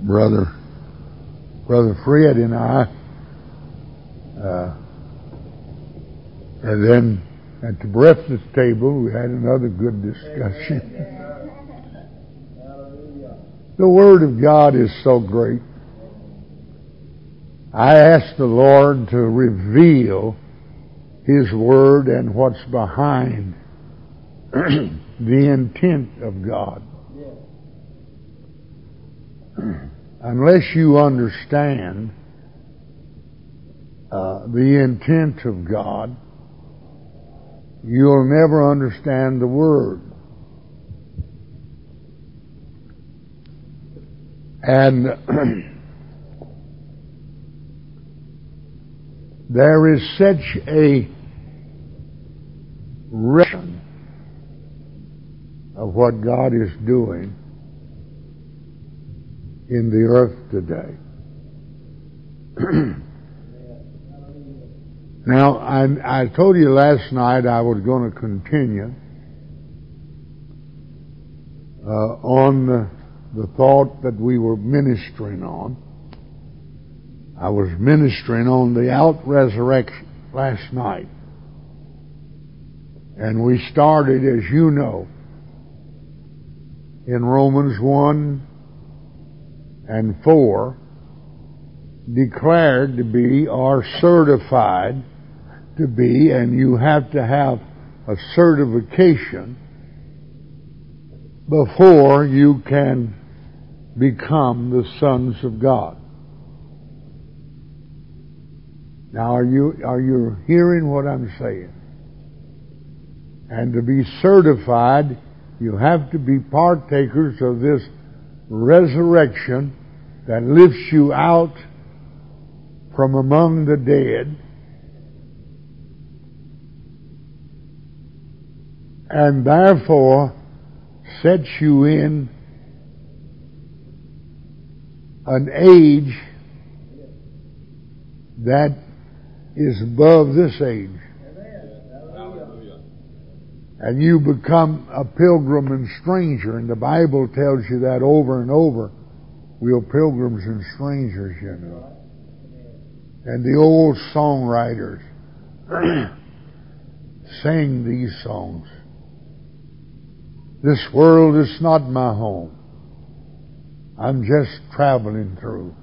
Brother Fred and I, and then at the breakfast table we had another good discussion. The Word of God is so great. I asked the Lord to reveal His Word and what's behind the intent of God. Unless you understand the intent of God, you'll never understand the Word. And there is such a recognition of what God is doing in the earth today. Now, I told you last night I was going to continue on the thought that we were ministering on. I was ministering on the out-resurrection last night. And we started, as you know, in Romans 1 and 4, declared to be or certified to be, and you have to have a certification before you can become the sons of God. Now, are you hearing what I'm saying? And to be certified, you have to be partakers of this resurrection that lifts you out from among the dead and therefore sets you in an age that is above this age. And you become a pilgrim and stranger, and the Bible tells you that over and over. We are pilgrims and strangers, you know. And the old songwriters sang these songs. This world is not my home. I'm just traveling through.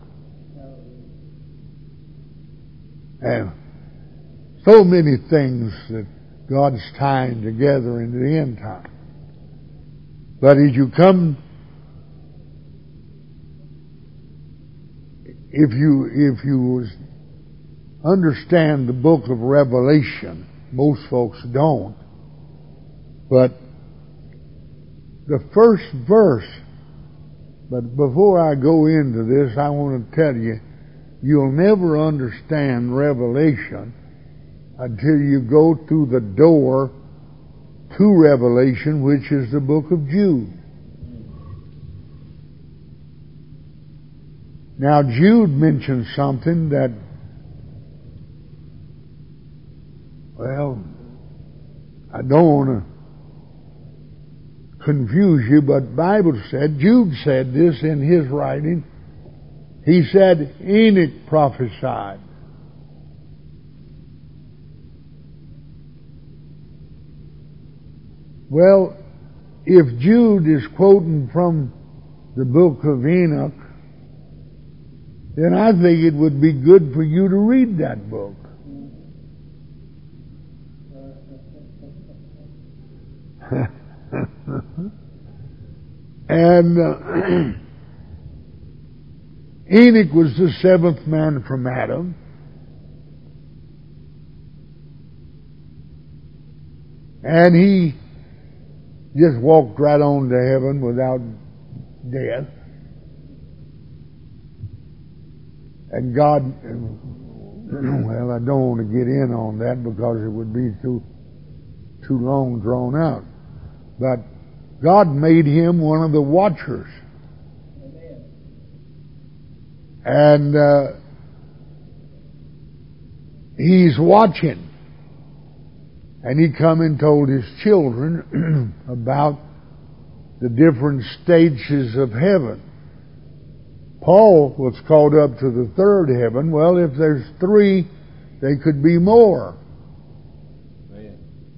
And so many things that God's tying together in the end time. But as you come, if you understand the book of Revelation, most folks don't, but the first verse, but before I go into this, I want to tell you, you'll never understand Revelation until you go through the door to Revelation, which is the book of Jude. Now, Jude mentions something that, well, I don't want to confuse you, but Bible said, Jude said this in his writing. He said, Enoch prophesied. Well, if Jude is quoting from the book of Enoch, then I think it would be good for you to read that book. And Enoch was the seventh man from Adam. And he just walked right on to heaven without death. And God, well, I don't want to get in on that because it would be too long drawn out. But God made him one of the watchers. And he's watching. And he come and told his children about the different stages of heaven. Paul was called up to the third heaven. Well, if there's three, they could be more. Man.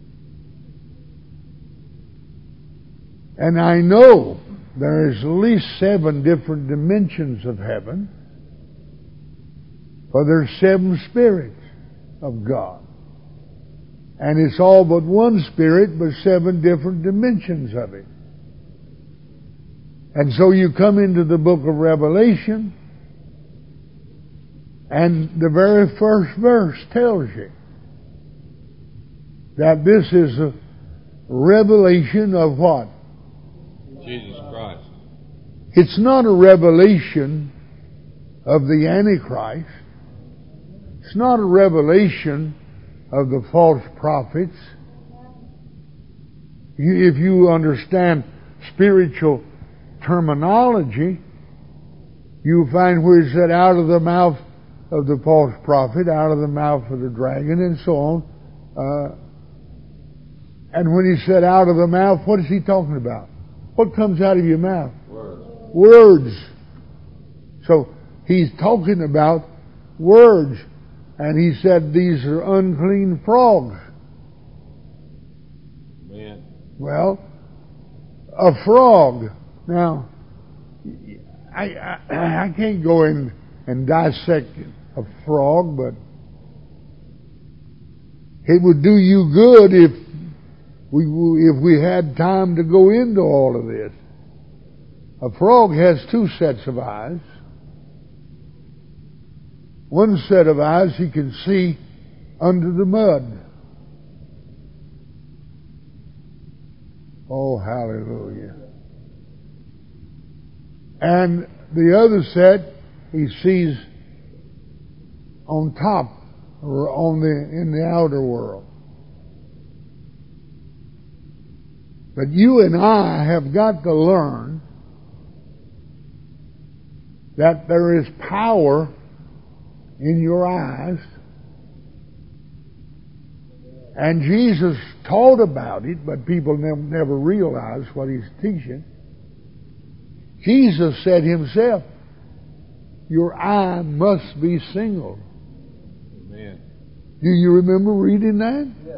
And I know there's at least 7 different dimensions of heaven. For there's 7 spirits of God. And it's all but one spirit, but 7 different dimensions of it. And so you come into the book of Revelation, and the very first verse tells you that this is a revelation of what? Jesus Christ. It's not a revelation of the Antichrist. It's not a revelation of the false prophets. If you understand spiritual terminology, you find where it said out of the mouth of the false prophet, out of the mouth of the dragon, and so on. And when he said out of the mouth, what is he talking about? What comes out of your mouth? Words. Words. So he's talking about words. And he said these are unclean frogs. Man. Well, a frog. Now, I can't go in and dissect a frog, but it would do you good if we had time to go into all of this. A frog has 2 sets of eyes. One set of eyes he can see under the mud. Oh, hallelujah. And the other set he sees on top or in the outer world. But you and I have got to learn that there is power in your eyes. And Jesus taught about it, but people never realize what he's teaching. Jesus said himself, your eye must be single. Amen. Do you remember reading that? Yes.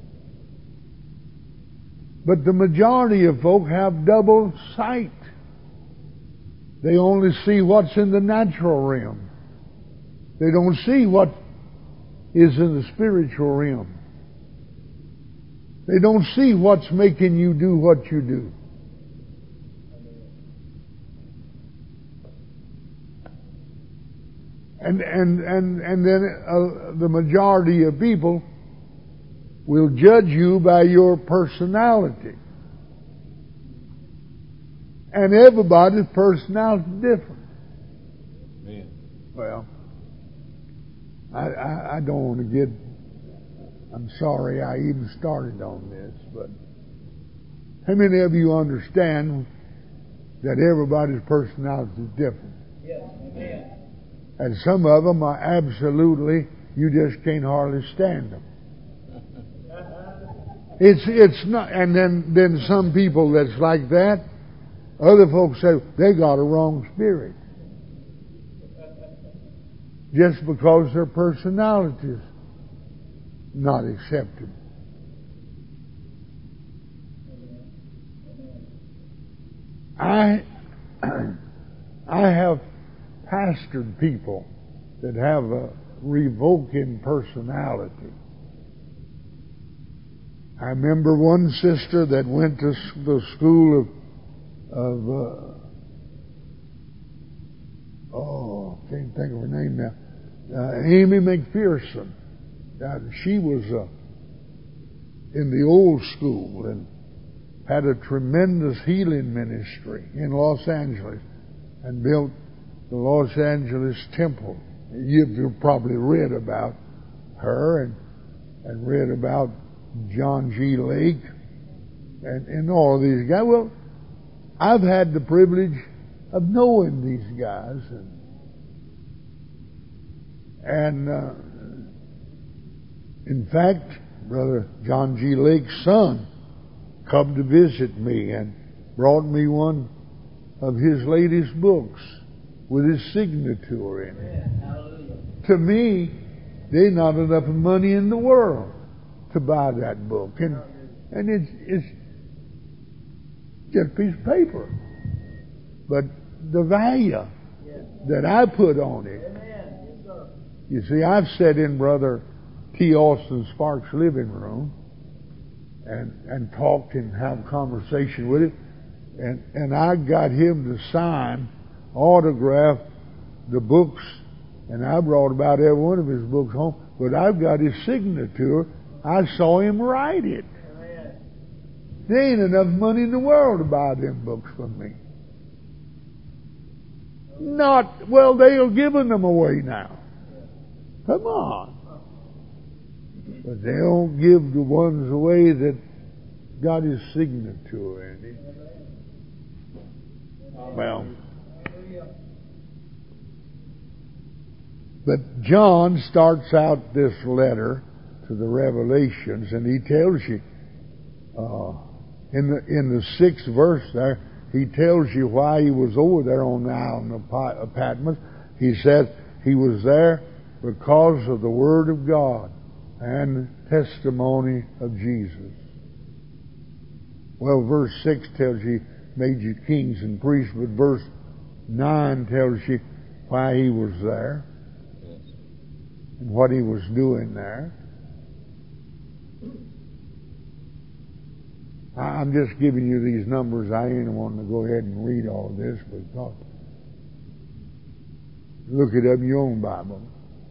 But the majority of folk have double sight. They only see what's in the natural realm. They don't see what is in the spiritual realm. They don't see what's making you do what you do. And then the majority of people will judge you by your personality. And everybody's personality is different. Man. Well, I don't want to get... I'm sorry I even started on this, but how many of you understand that everybody's personality is different? Yes. Amen. And some of them are absolutely, you just can't hardly stand them. It's not, and then some people that's like that, other folks say they got a wrong spirit. Just because their personality is not accepted. I have pastored people that have a revoking personality. I remember one sister that went to the school can't think of her name now. Amy McPherson. She was in the old school and had a tremendous healing ministry in Los Angeles and built the Los Angeles Temple. You've probably read about her and read about John G. Lake and all of these guys. Well, I've had the privilege of knowing these guys, and in fact, Brother John G. Lake's son come to visit me and brought me one of his latest books. with his signature in it. To me, there's not enough money in the world to buy that book. And it's just a piece of paper. But the value that I put on it. You see, I've sat in Brother T. Austin Sparks' living room and talked and had a conversation with him. And I got him to sign, autograph the books, and I brought about every one of his books home. But I've got his signature. I saw him write it. There ain't enough money in the world to buy them books from me. Well, they are giving them away now. Come on. But they don't give the ones away that got his signature in it. Well, but John starts out this letter to the Revelations, and he tells you in the 6th verse there, he tells you why he was over there on the island of Patmos. He said he was there because of the Word of God and testimony of Jesus. Well, verse 6 tells you made you kings and priests, but verse 9 tells you why he was there and what he was doing there. I'm just giving you these numbers. I ain't wanting to go ahead and read all this, because look it up in your own Bible.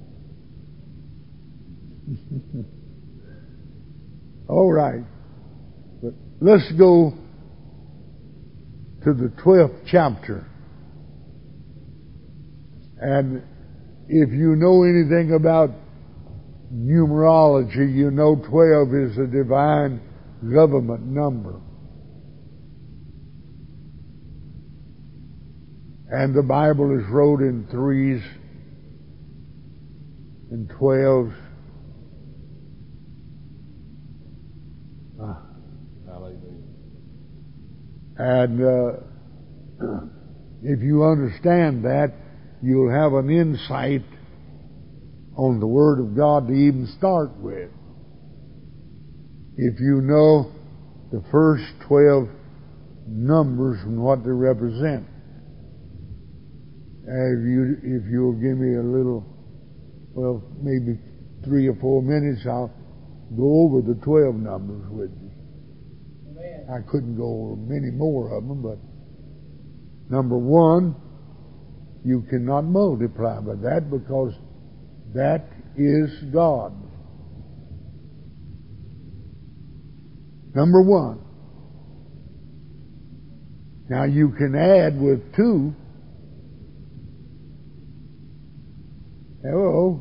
All right. But let's go to the 12th chapter. And if you know anything about numerology, you know 12 is a divine government number. And the Bible is wrote in 3s and 12s. And if you understand that, you'll have an insight on the Word of God to even start with. If you know the first 12 numbers and what they represent. If you'll give me a little, well, maybe 3 or 4 minutes, I'll go over the 12 numbers with you. Amen. I couldn't go over many more of them, but number 1, you cannot multiply by that, because that is God. Number 1. Now you can add with 2. Hello.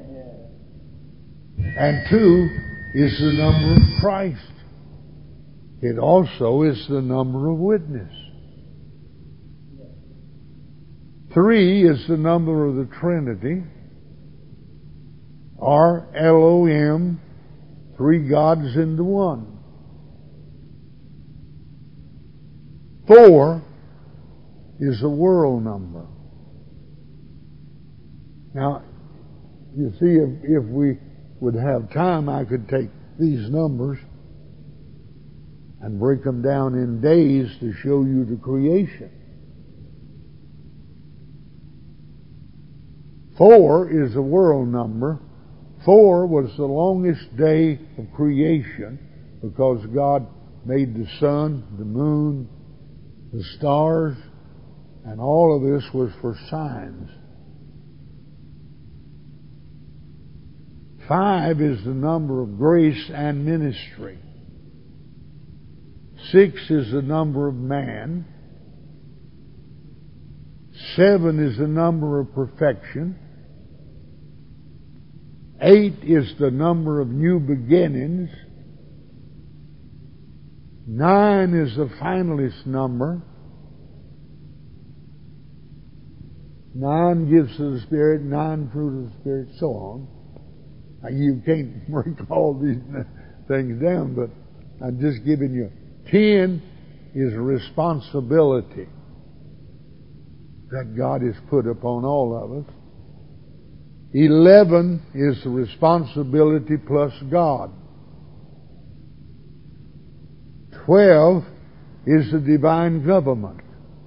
And 2 is the number of Christ. It also is the number of witness. 3 is the number of the Trinity, or Elohim, 3 gods into one. 4 is the world number. Now, you see, if we would have time, I could take these numbers and break them down in days to show you the creation. 4 is the world number. 4 was the longest day of creation, because God made the sun, the moon, the stars, and all of this was for signs. 5 is the number of grace and ministry. 6 is the number of man. 7 is the number of perfection. 8 is the number of new beginnings. 9 is the finalist number. 9 gifts of the Spirit, 9 fruit of the Spirit, so on. You can't break all these things down, but I'm just giving you. 10 is responsibility. that God has put upon all of us. 11 is the responsibility plus God. 12 is the divine government.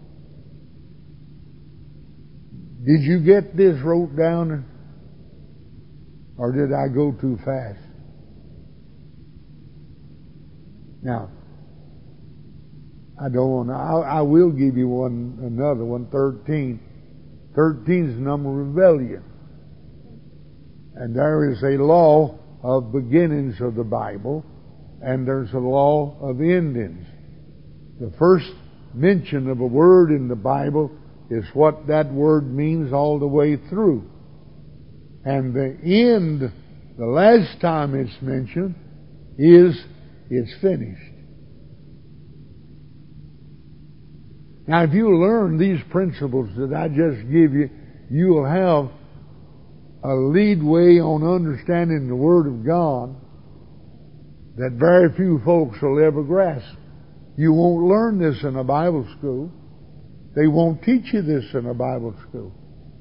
Did you get this wrote down? Or did I go too fast? Now, I don't want to. I will give you another one, 13. 13 is the number of rebellion. And there is a law of beginnings of the Bible, and there's a law of endings. The first mention of a word in the Bible is what that word means all the way through. And the end, the last time it's mentioned, is it's finished. Now, if you learn these principles that I just give you, you will have a leadway on understanding the Word of God that very few folks will ever grasp. You won't learn this in a Bible school. They won't teach you this in a Bible school.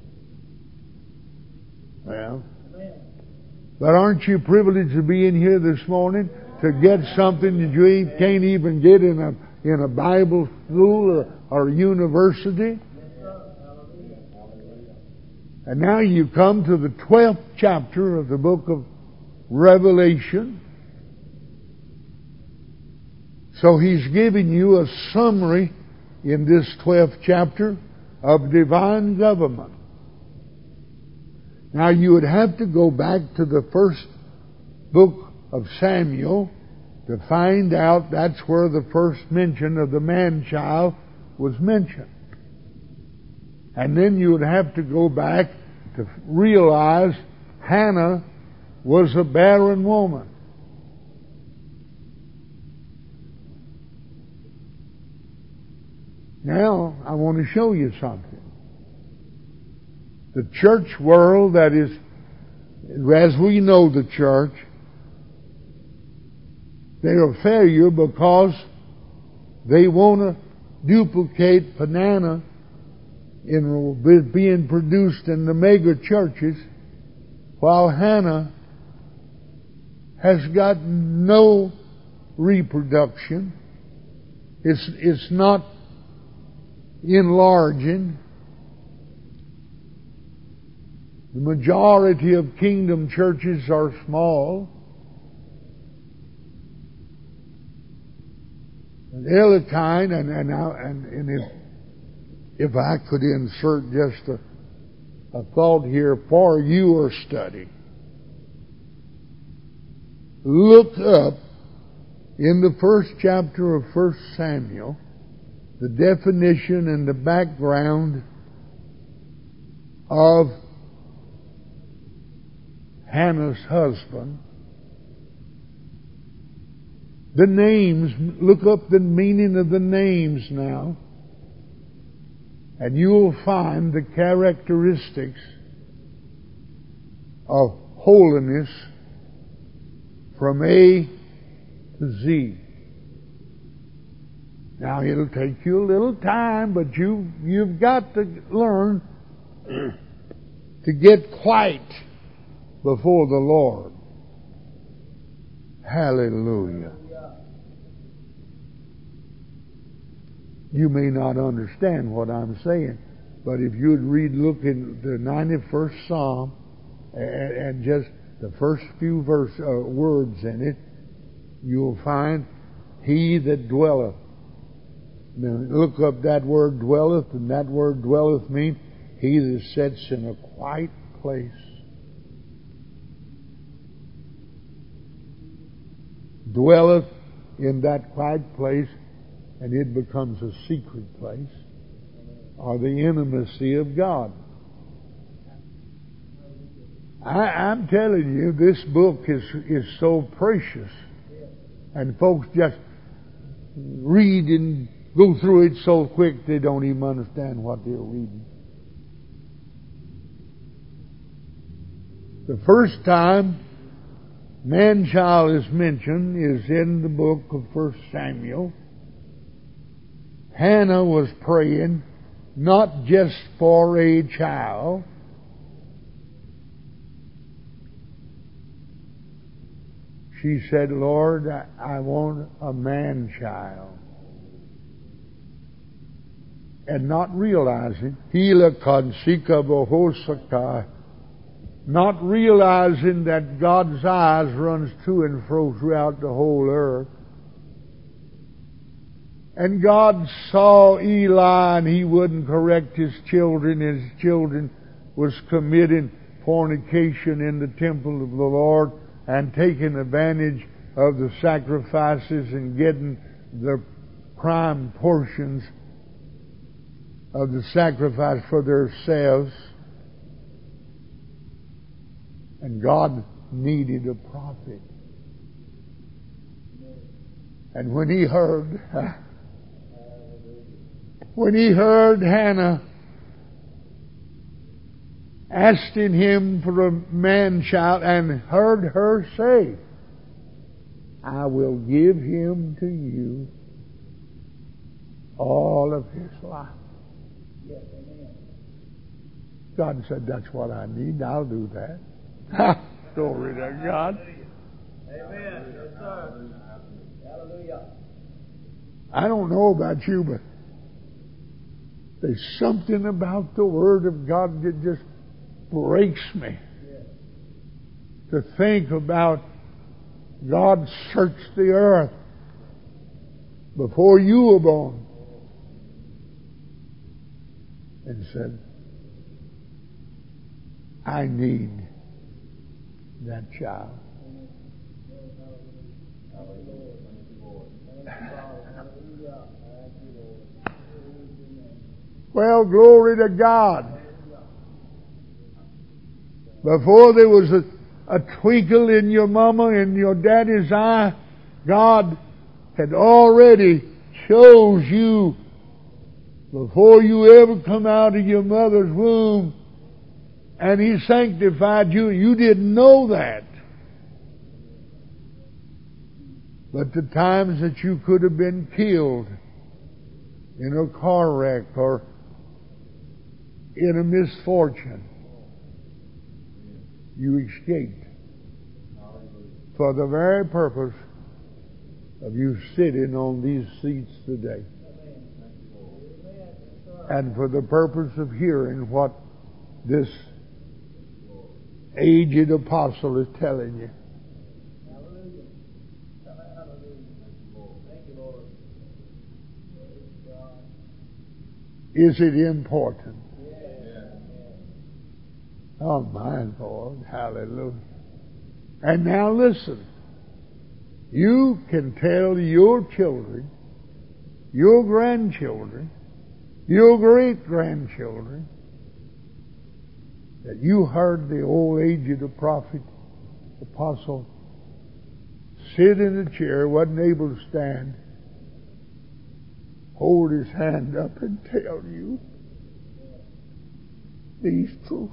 Well, but aren't you privileged to be in here this morning to get something that you can't even get in a Bible school or university? And now you come to the 12th chapter of the book of Revelation. So he's giving you a summary in this 12th chapter of divine government. Now you would have to go back to the first book of Samuel to find out that's where the first mention of the man-child was mentioned. And then you would have to go back to realize Hannah was a barren woman. Now, I want to show you something. The church world, that is, as we know the church, they're a failure because they want to duplicate Panana in being produced in the mega churches, while Hannah has got no reproduction. It's not enlarging. The majority of kingdom churches are small. And Ellikine, and if I could insert just a thought here for your study. Look up in the first chapter of 1 Samuel the definition and the background of Hannah's husband. The names, look up the meaning of the names now, and you will find the characteristics of holiness from A to Z. Now, it'll take you a little time, but you've got to learn to get quiet before the Lord. Hallelujah. You may not understand what I'm saying, but if you'd look in the 91st Psalm and just the first few words in it, you'll find, he that dwelleth. Now, look up that word dwelleth, and that word dwelleth means he that sits in a quiet place. Dwelleth in that quiet place, and it becomes a secret place, or the intimacy of God. I'm telling you, this book is so precious, and folks just read and go through it so quick they don't even understand what they're reading. The first time man-child is mentioned is in the book of 1 Samuel. Hannah was praying not just for a child. She said, Lord, I want a man-child. And not realizing, not realizing that God's eyes runs to and fro throughout the whole earth. And God saw Eli, and he wouldn't correct his children. His children was committing fornication in the temple of the Lord and taking advantage of the sacrifices and getting the prime portions of the sacrifice for themselves. And God needed a prophet. And when he heard Hannah asking him for a man-child and heard her say, I will give him to you all of his life. God said, that's what I need. I'll do that. Glory to God. Amen. Yes, sir. Hallelujah. I don't know about you, but there's something about the Word of God that just breaks me. To think about God searched the earth before you were born and said, I need that child. Well, glory to God. Before there was a twinkle in your mama and your daddy's eye, God had already chose you before you ever come out of your mother's womb, and He sanctified you. You didn't know that. But the times that you could have been killed in a car wreck or in a misfortune, you escaped for the very purpose of you sitting on these seats today, and for the purpose of hearing what this aged apostle is telling you. Is it important? Oh, my Lord. Hallelujah. And now listen. You can tell your children, your grandchildren, your great-grandchildren that you heard the old aged prophet, apostle, sit in a chair, wasn't able to stand, hold his hand up and tell you these truths.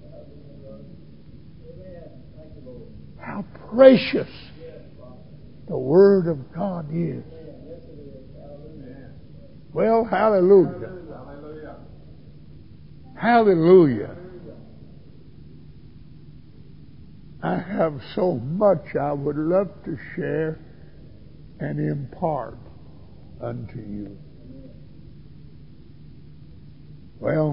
How precious the Word of God is. Well, hallelujah. Hallelujah. I have so much I would love to share and impart unto you. Well,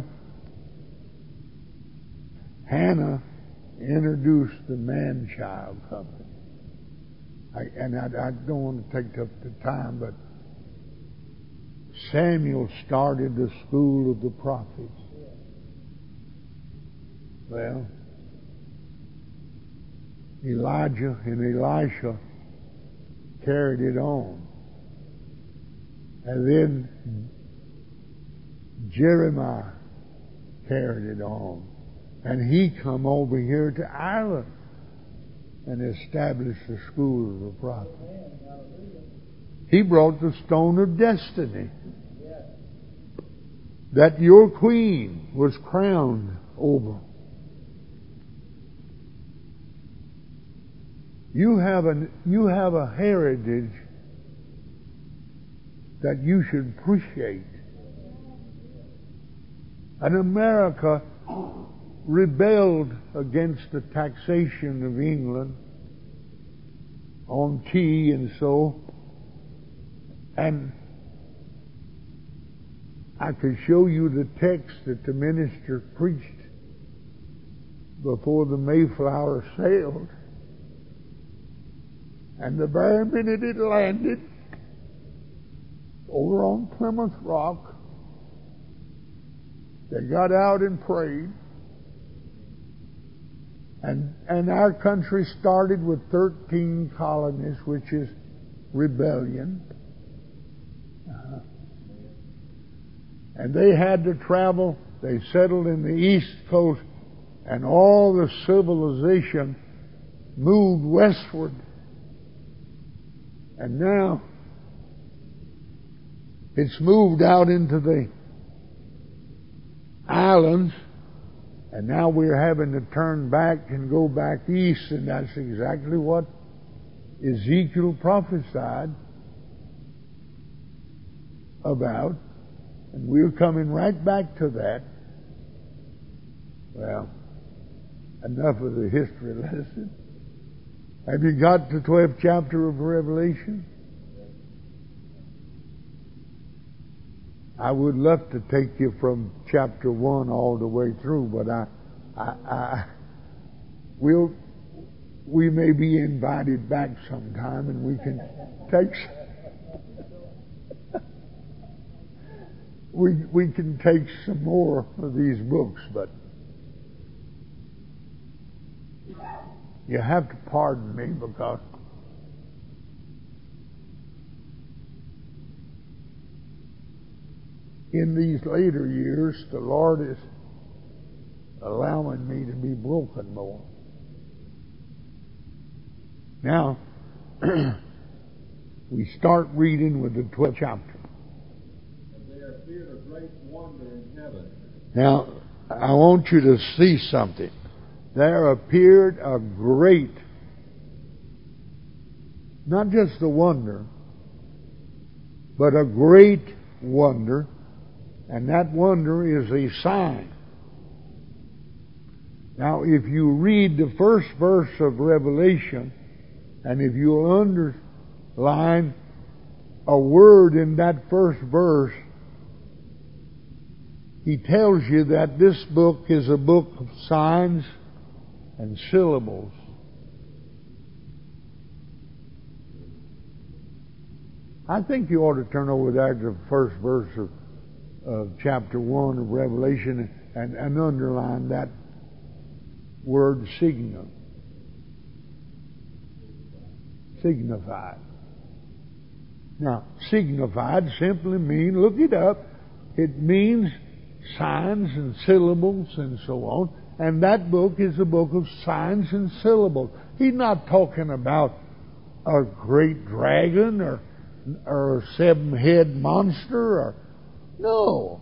Hannah introduced the man-child company. I don't want to take up the time, but Samuel started the school of the prophets. Well, Elijah and Elisha carried it on. And then Jeremiah carried it on. And he come over here to Ireland and established the school of the prophets. He brought the stone of destiny that your queen was crowned over. You have a heritage that you should appreciate. And America rebelled against the taxation of England on tea and so. And I could show you the text that the minister preached before the Mayflower sailed. And the very minute it landed over on Plymouth Rock, they got out and prayed. And our country started with 13 colonies, which is rebellion. And they had to travel. They settled in the East Coast, and all the civilization moved westward. And now it's moved out into the islands, and now we're having to turn back and go back east, and that's exactly what Ezekiel prophesied about. And we're coming right back to that. Well, enough of the history lesson. Have you got the 12th chapter of Revelation? I would love to take you from chapter 1 all the way through, but we may be invited back sometime, and we can take we can take some more of these books, but you have to pardon me because in these later years, the Lord is allowing me to be broken more. Now, we start reading with the 12th chapter. And there appeared a great wonder in heaven. Now, I want you to see something. There appeared a great, not just a wonder, but a great wonder. And that wonder is a sign. Now, if you read the first verse of Revelation, and if you underline a word in that first verse, he tells you that this book is a book of signs and syllables. I think you ought to turn over there to the first verse of chapter 1 of Revelation and underline that word signum. Signified. Now, signified simply means, look it up, it means signs and syllables and so on. And that book is a book of signs and syllables. He's not talking about a great dragon or a seven-head monster or no.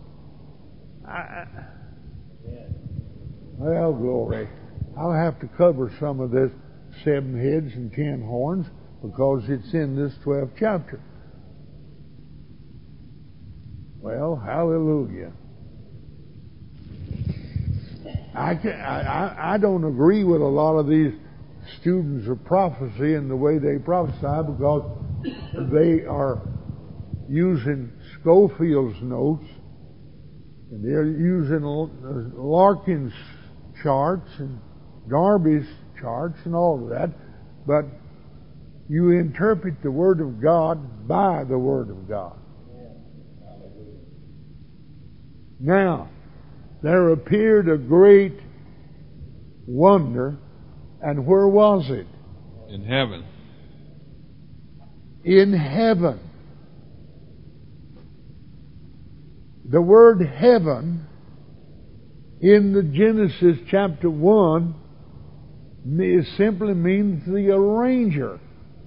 Well, glory. I'll have to cover some of this 7 heads and 10 horns because it's in this 12th chapter. Well, hallelujah. I don't agree with a lot of these students of prophecy and the way they prophesy because they are using Schofield's notes and they're using Larkin's charts and Darby's charts and all of that, but you interpret the Word of God by the Word of God. Now, there appeared a great wonder, and where was it? In heaven. In heaven. The word heaven in the Genesis chapter 1 simply means the arranger.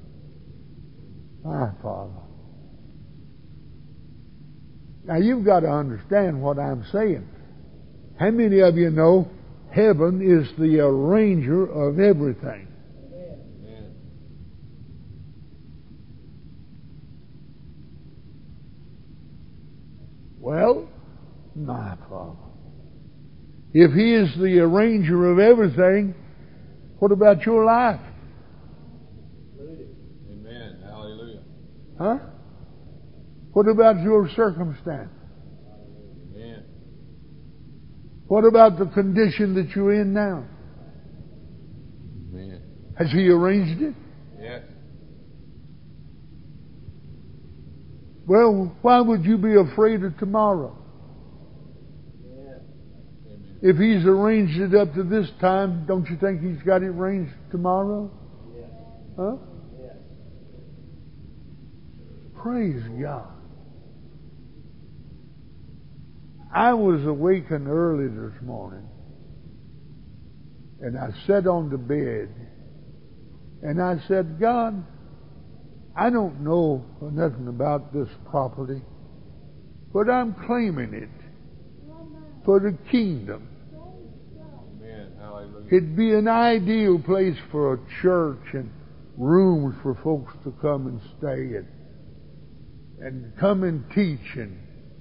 My Father. Now you've got to understand what I'm saying. How many of you know heaven is the arranger of everything? Amen. Well, my Father. If He is the arranger of everything, what about your life? Amen. Hallelujah. Huh? What about your circumstance? Amen. What about the condition that you're in now? Amen. Has He arranged it? Yes. Well, why would you be afraid of tomorrow? Amen. If He's arranged it up to this time, don't you think He's got it arranged tomorrow? Yes. Huh? Yes. Praise God. I was awakened early this morning, and I sat on the bed, and I said, God, I don't know nothing about this property, but I'm claiming it for the kingdom. Amen. Hallelujah. It'd be an ideal place for a church and rooms for folks to come and stay and come and teach. And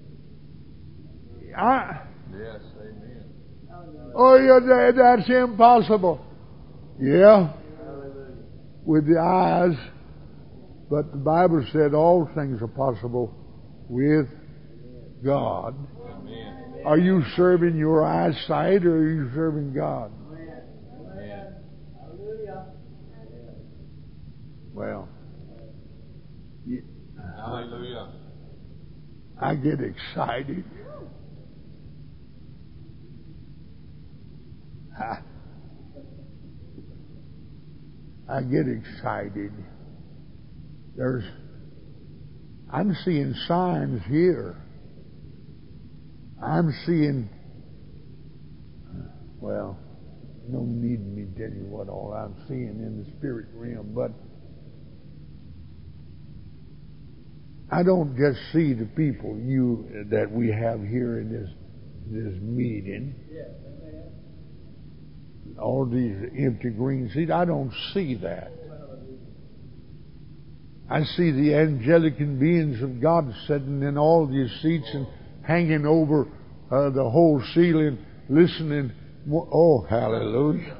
Yes. Amen. oh, yeah, that's impossible. Yeah, Hallelujah. with the eyes, but the Bible said all things are possible with God. Amen. Are you serving your eyesight or are you serving God? Amen. Amen. Hallelujah. Well, Hallelujah. I get excited. I get excited. I'm seeing signs here. I'm seeing, well, no need me to tell you what all I'm seeing in the spirit realm, but I don't just see the people that we have here in this meeting. Yes. Amen. All these empty green seats. I don't see that. I see the angelic beings of God sitting in all these seats and hanging over the whole ceiling, listening. Oh, hallelujah.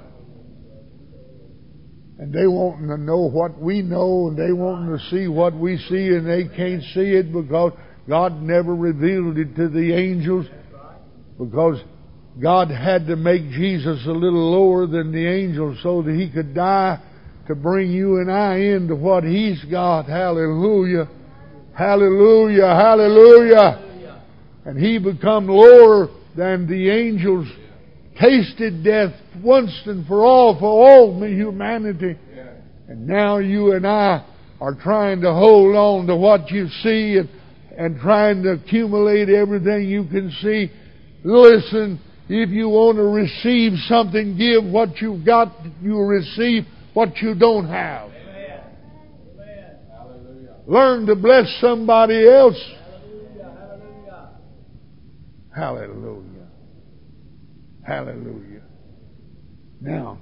And they wanting to know what we know, and they wanting to see what we see, and they can't see it because God never revealed it to the angels, because God had to make Jesus a little lower than the angels so that He could die to bring you and I into what He's got. Hallelujah. Hallelujah. Hallelujah. And He become lower than the angels, tasted death once and for all humanity. And now you and I are trying to hold on to what you see and trying to accumulate everything you can see. Listen, if you want to receive something, give what you've got. You'll receive what you don't have. Amen. Amen. Hallelujah. Learn to bless somebody else. Hallelujah. Hallelujah. Hallelujah. Hallelujah. Now,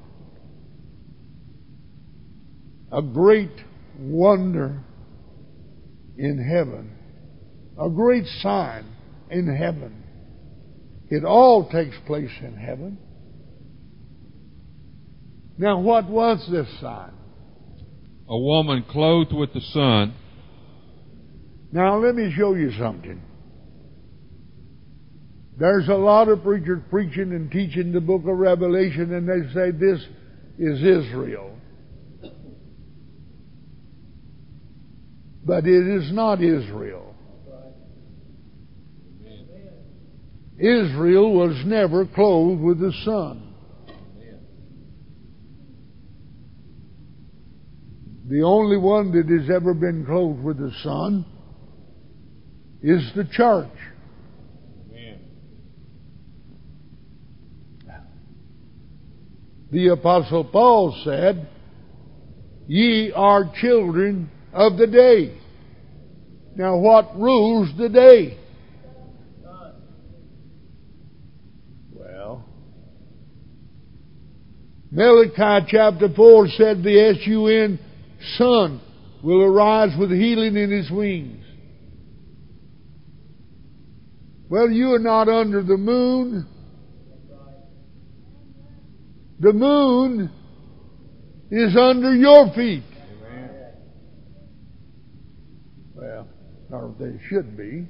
a great wonder in heaven, a great sign in heaven. It all takes place in heaven. Now, what was this sign? A woman clothed with the sun. Now, let me show you something. There's a lot of preachers preaching and teaching the book of Revelation, and they say this is Israel. But it is not Israel. Israel was never clothed with the sun. The only one that has ever been clothed with the sun is the church. The Apostle Paul said, "Ye are children of the day." Now, what rules the day? Well, Malachi chapter 4 said the S-U-N, sun, will arise with healing in his wings. Well, you are not under the moon. The moon is under your feet. Amen. Well, or they should be.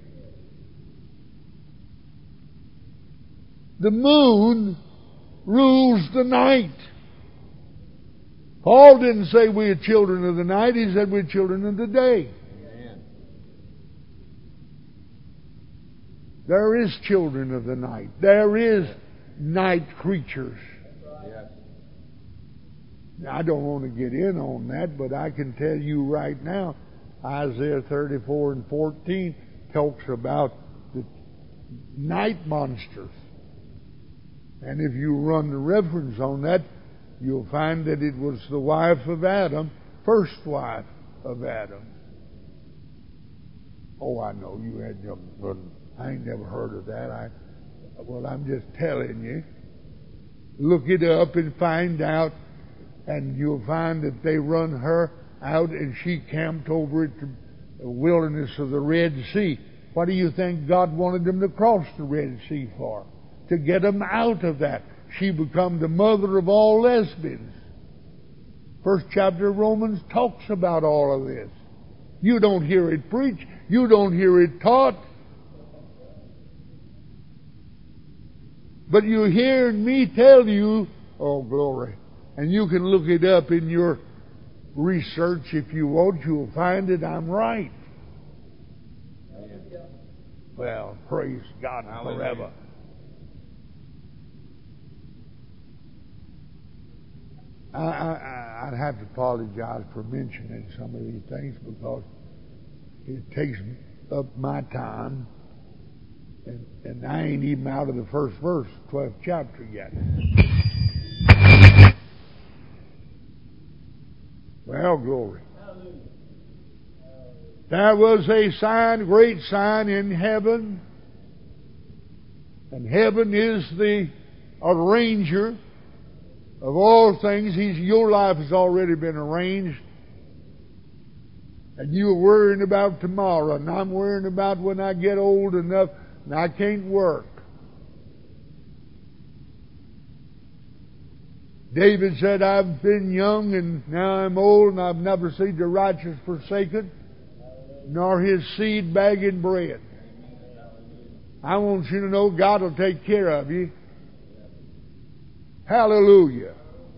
The moon rules the night. Paul didn't say we're children of the night. He said we're children of the day. Amen. There is children of the night. There is night creatures. Yes. I don't want to get in on that, but I can tell you right now, Isaiah 34 and 14 talks about the night monsters. And if you run the reference on that, you'll find that it was the wife of Adam, first wife of Adam. Oh, I know you had but I ain't never heard of that. I'm just telling you. Look it up and find out, and you'll find that they run her out, and she camped over at the wilderness of the Red Sea. What do you think God wanted them to cross the Red Sea for? To get them out of that. She become the mother of all lesbians. First chapter of Romans talks about all of this. You don't hear it preached. You don't hear it taught. But you hear me tell you, oh glory, and you can look it up in your research if you want. You'll find that I'm right. Well, praise God forever. I'd have to apologize for mentioning some of these things because it takes up my time, and I ain't even out of the first verse, 12th chapter yet. Well, glory. There was a sign, great sign in heaven, and heaven is the arranger of all things. Your life has already been arranged. And you're worrying about tomorrow, and I'm worrying about when I get old enough and I can't work. David said, I've been young and now I'm old, and I've never seen the righteous forsaken, nor his seed begging bread. I want you to know God will take care of you. Hallelujah.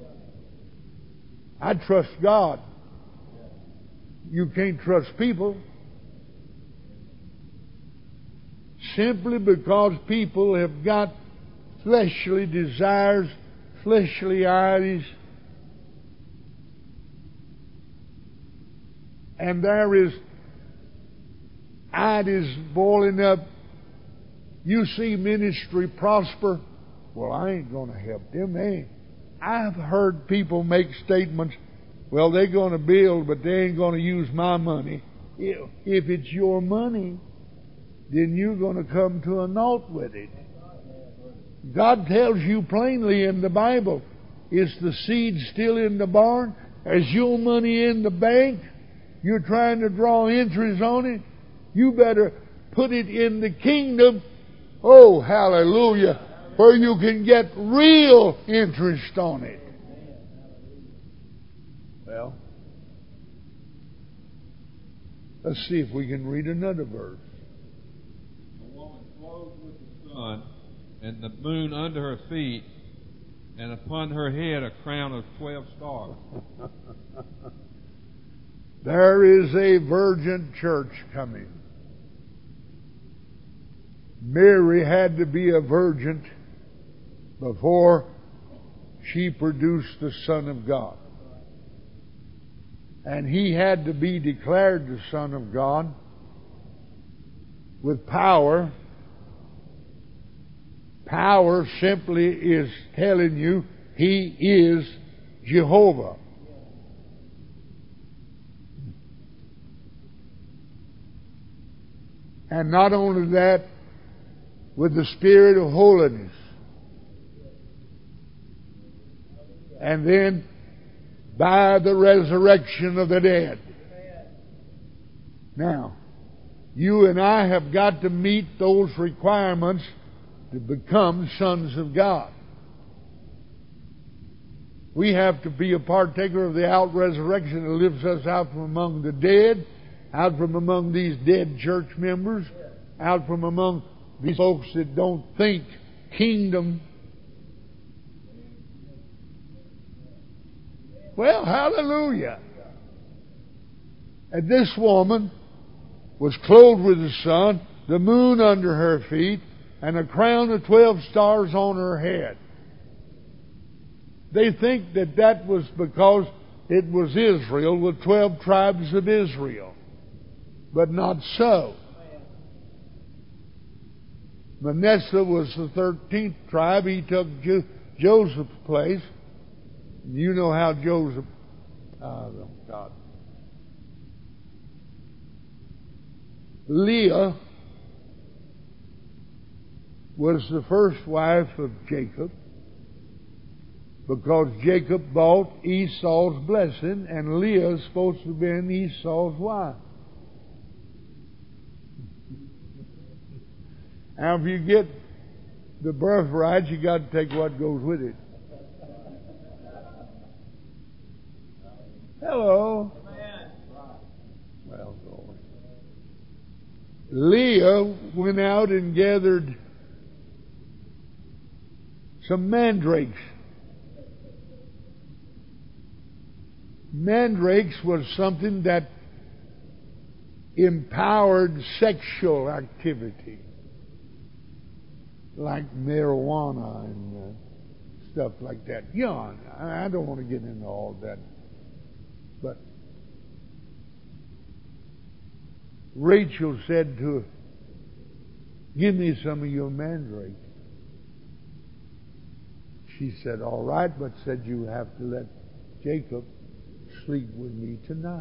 I trust God. You can't trust people. Simply because people have got fleshly desires, fleshly eyes, and there is ideas boiling up. You see ministry prosper. Well, I ain't going to help them. I've heard people make statements, well, they're going to build, but they ain't going to use my money. If it's your money, then you're going to come to a naught with it. God tells you plainly in the Bible, is the seed still in the barn? Is your money in the bank? You're trying to draw interest on it? You better put it in the kingdom. Oh, hallelujah. Where you can get real interest on it. Well, let's see if we can read another verse. The woman clothed with the sun, and the moon under her feet, and upon her head a crown of 12 stars. There is a virgin church coming. Mary had to be a virgin before she produced the Son of God. And he had to be declared the Son of God with power. Power simply is telling you he is Jehovah. And not only that, with the Spirit of holiness. And then by the resurrection of the dead. Now, you and I have got to meet those requirements to become sons of God. We have to be a partaker of the out-resurrection that lifts us out from among the dead, out from among these dead church members, out from among these folks that don't think kingdom. Well, hallelujah. And this woman was clothed with the sun, the moon under her feet, and a crown of 12 stars on her head. They think that that was because it was Israel with 12 tribes of Israel. But not so. Manasseh was the 13th tribe. He took Joseph's place. You know how Joseph... Oh, God. Leah was the first wife of Jacob, because Jacob bought Esau's blessing, and Leah is supposed to have been Esau's wife. Now, if you get the birthright, you got to take what goes with it. Hello. Well, Lord. Leah went out and gathered some mandrakes. Mandrakes was something that empowered sexual activity, like marijuana and stuff like that. Yeah, I don't want to get into all that. But Rachel said to her, "Give me some of your mandrake." She said, "All right," but said, "You have to let Jacob sleep with me tonight."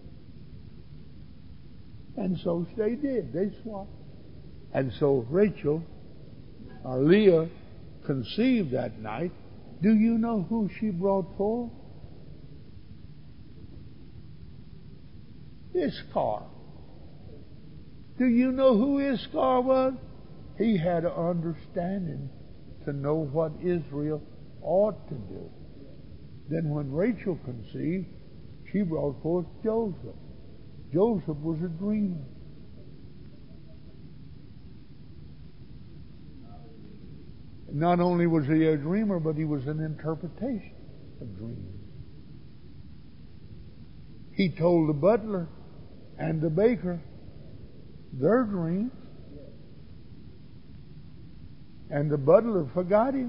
And so they did. They swapped. And so Rachel, or Leah, conceived that night. Do you know who she brought forth? Issachar. Do you know who Issachar was? He had an understanding to know what Israel ought to do. Then when Rachel conceived, she brought forth Joseph. Joseph was a dreamer. Not only was he a dreamer, but he was an interpretation of dreams. He told the butler and the baker their dreams, and the butler forgot him.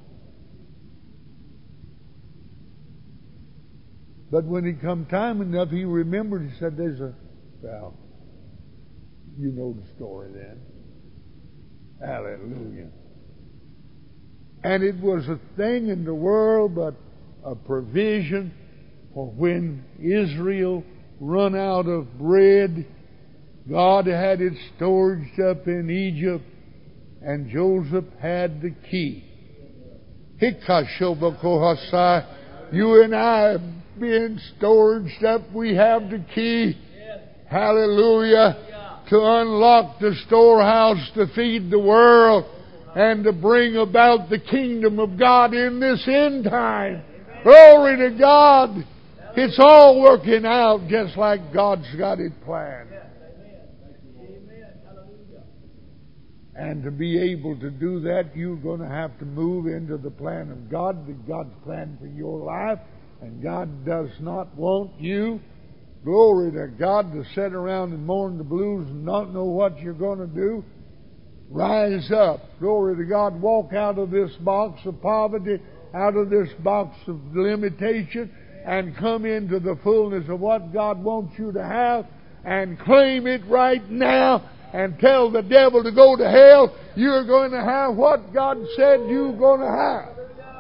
But when it come time enough, he remembered. He said, well, you know the story then. Hallelujah. And it was a thing in the world, but a provision for when Israel run out of bread. God had it stored up in Egypt, and Joseph had the key. Hikashobakohasai. You and I being stored up, we have the key. Hallelujah. To unlock the storehouse to feed the world and to bring about the kingdom of God in this end time. Glory to God. It's all working out just like God's got it planned. And to be able to do that, you're going to have to move into the plan of God, God's plan for your life. And God does not want you, glory to God, to sit around and mourn the blues and not know what you're going to do. Rise up, glory to God, walk out of this box of poverty, out of this box of limitation, and come into the fullness of what God wants you to have, and claim it right now, and tell the devil to go to hell. You're going to have what God said you're going to have.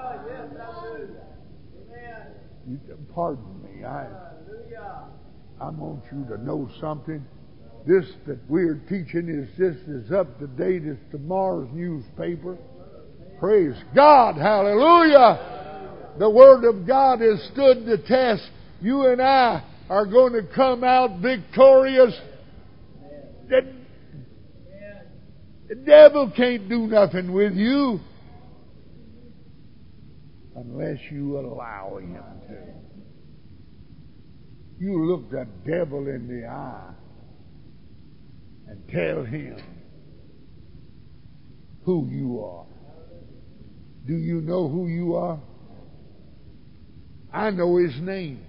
Pardon me, I want you to know something. This that we're teaching is just as up to date as tomorrow's newspaper. Praise God, hallelujah. The Word of God has stood the test. You and I are going to come out victorious. The devil can't do nothing with you. unless you allow Him to. You look the devil in the eye and tell him who you are. Do you know who you are? I know His name.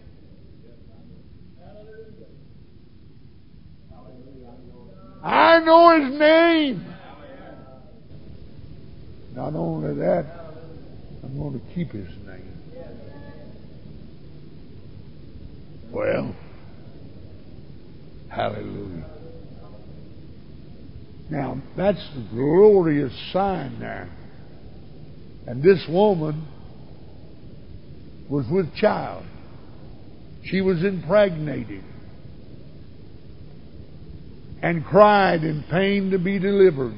I know His name. Not only that, I'm going to keep His name. Well, hallelujah. Now, that's the glorious sign there. And this woman was with child. She was impregnated and cried in pain to be delivered.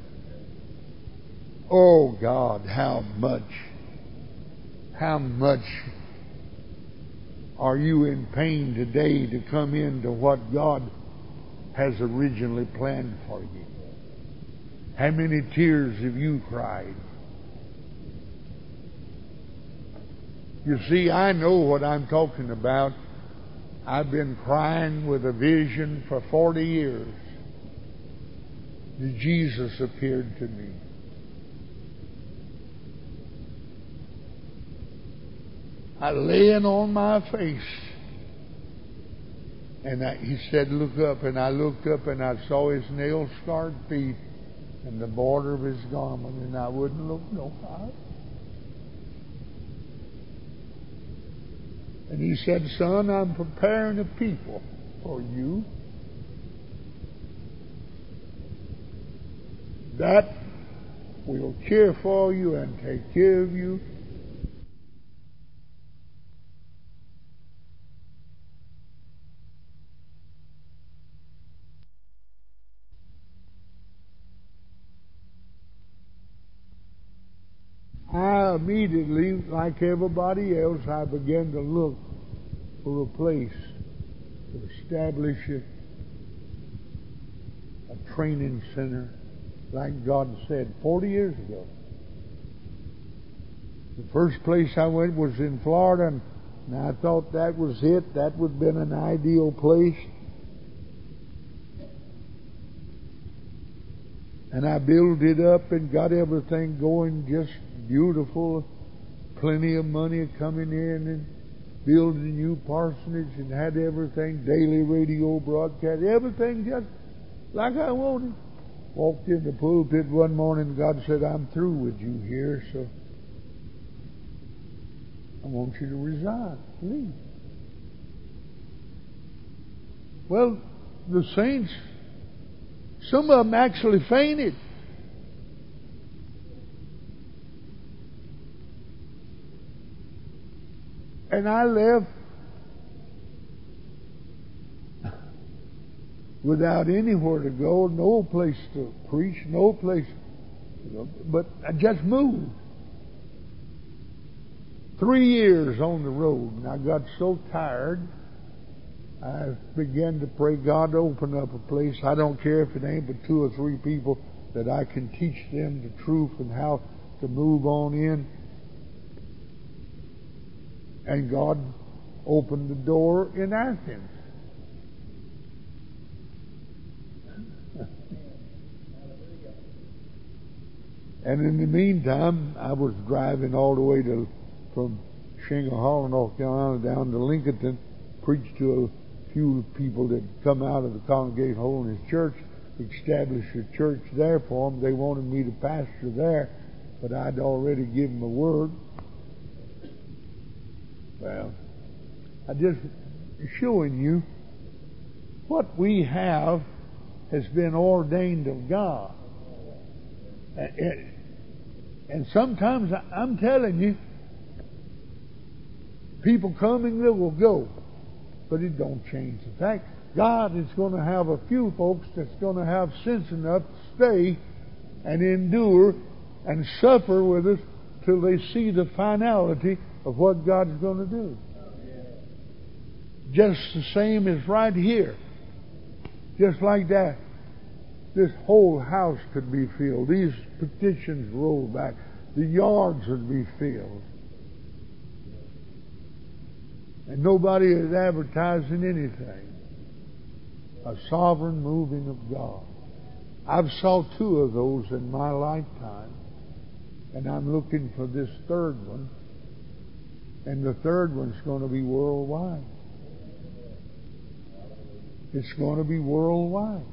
Oh God, how much are you in pain today to come into what God has originally planned for you? How many tears have you cried? You see, I know what I'm talking about. I've been crying with a vision for 40 years. Jesus appeared to me. I laying on my face. And He said, look up. And I looked up and I saw His nail-scarred feet and the border of His garment. And I wouldn't look no higher. And He said, son, I'm preparing a people for you that will care for you and take care of you. I immediately, like everybody else, I began to look for a place to establish a training center like God said 40 years ago. The first place I went was in Florida, and I thought that was it. That would have been an ideal place. And I built it up and got everything going just beautiful. Plenty of money coming in and building a new parsonage and had everything, daily radio broadcast, everything just like I wanted. Walked in the pulpit one morning, God said, I'm through with you here, so I want you to resign, leave. Well, the saints, some of them actually fainted. And I left without anywhere to go, no place to preach, no place, but I just moved. 3 years on the road, and I got so tired, I began to pray, God, open up a place. I don't care if it ain't but 2 or 3 people that I can teach them the truth and how to move on in. And God opened the door in Athens. And in the meantime, I was driving all the way from Shingle, North Carolina, down to Lincoln, preached to a few people that come out of the Congregational Holiness Church, established a church there for them. They wanted me to pastor there, but I'd already given them a word. Well, I'm just showing you what we have has been ordained of God. And sometimes, I'm telling you, people coming, they will go. But it don't change the fact. God is going to have a few folks that's going to have sense enough to stay and endure and suffer with us till they see the finality of what God's going to do. Just the same as right here. Just like that. This whole house could be filled. These petitions rolled back. The yards would be filled. And nobody is advertising anything. A sovereign moving of God. I've saw 2 of those in my lifetime. And I'm looking for this third one. And the third one's going to be worldwide. It's going to be worldwide.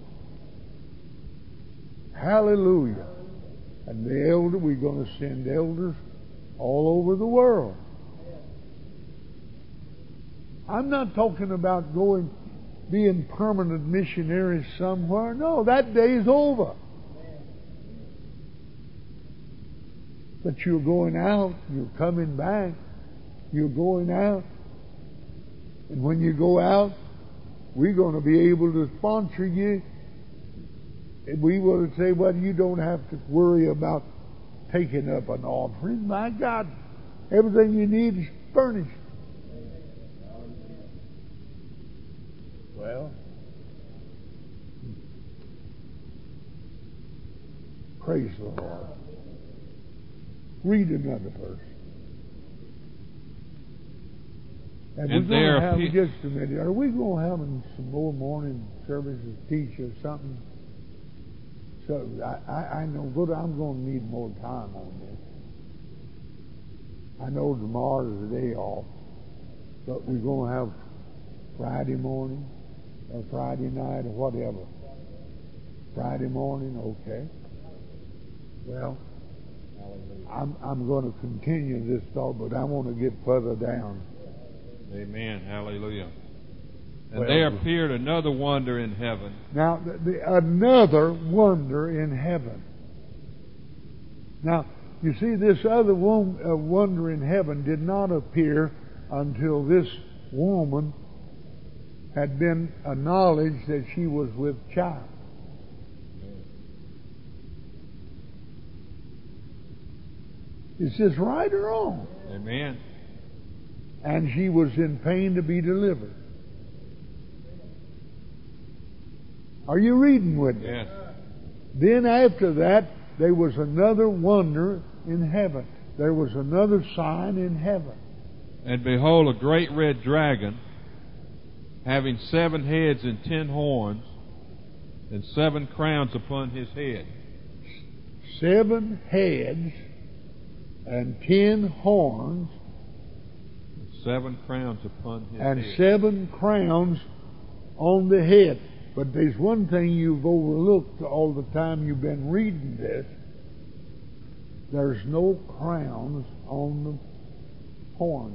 Hallelujah. And we're going to send elders all over the world. I'm not talking about being permanent missionaries somewhere. No, that day's over. But you're going out, you're coming back, you're going out. And when you go out, we're going to be able to sponsor you. And we will say, well, you don't have to worry about taking up an offering. My God, everything you need is furnished. Well, praise the Lord. Read another verse. And we're going to have, just a minute, are we going to have some more morning services, teach or something? So I know, but I'm going to need more time on this. I know tomorrow's the day off, but we're going to have Friday morning or Friday night or whatever. Friday morning, okay. Well, I'm going to continue this thought, but I want to get further down. Amen. Hallelujah. And there appeared another wonder in heaven. Now, another wonder in heaven. Now, you see, this other wonder in heaven did not appear until this woman had been acknowledged that she was with child. Is this right or wrong? Amen. And she was in pain to be delivered. Are you reading with me? Yes. Then after that, there was another wonder in heaven. There was another sign in heaven. And behold, a great red dragon, having 7 heads and 10 horns, and 7 crowns upon his head. 7 heads and 10 horns. 7 crowns upon his and head. 7 crowns on the head. But there's one thing you've overlooked all the time you've been reading this. There's no crowns on the horns.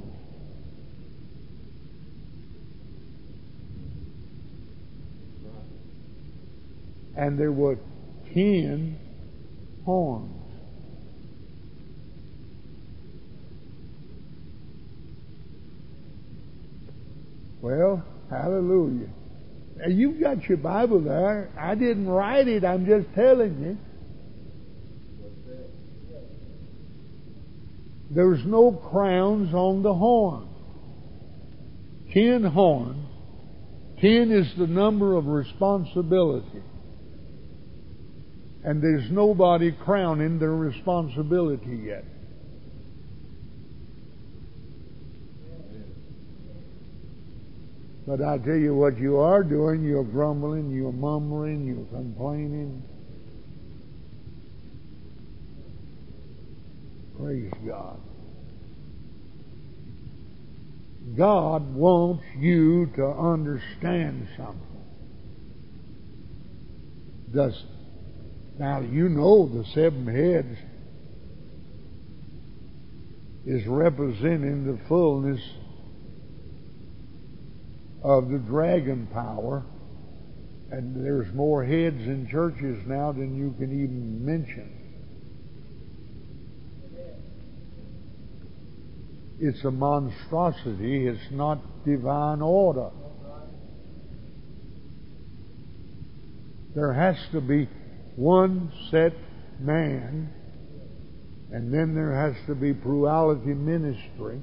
And there were 10 horns. Well, hallelujah. Now, you've got your Bible there. I didn't write it. I'm just telling you. There's no crowns on the horn. 10 horns. 10 is the number of responsibility. And there's nobody crowning their responsibility yet. But I tell you what you are doing, you're grumbling, you're murmuring, you're complaining. Praise God. God wants you to understand something. Now you know the 7 heads is representing the fullness of the dragon power, and there's more heads in churches now than you can even mention. It's a monstrosity. It's not divine order. There has to be one set man, and then there has to be plurality ministry.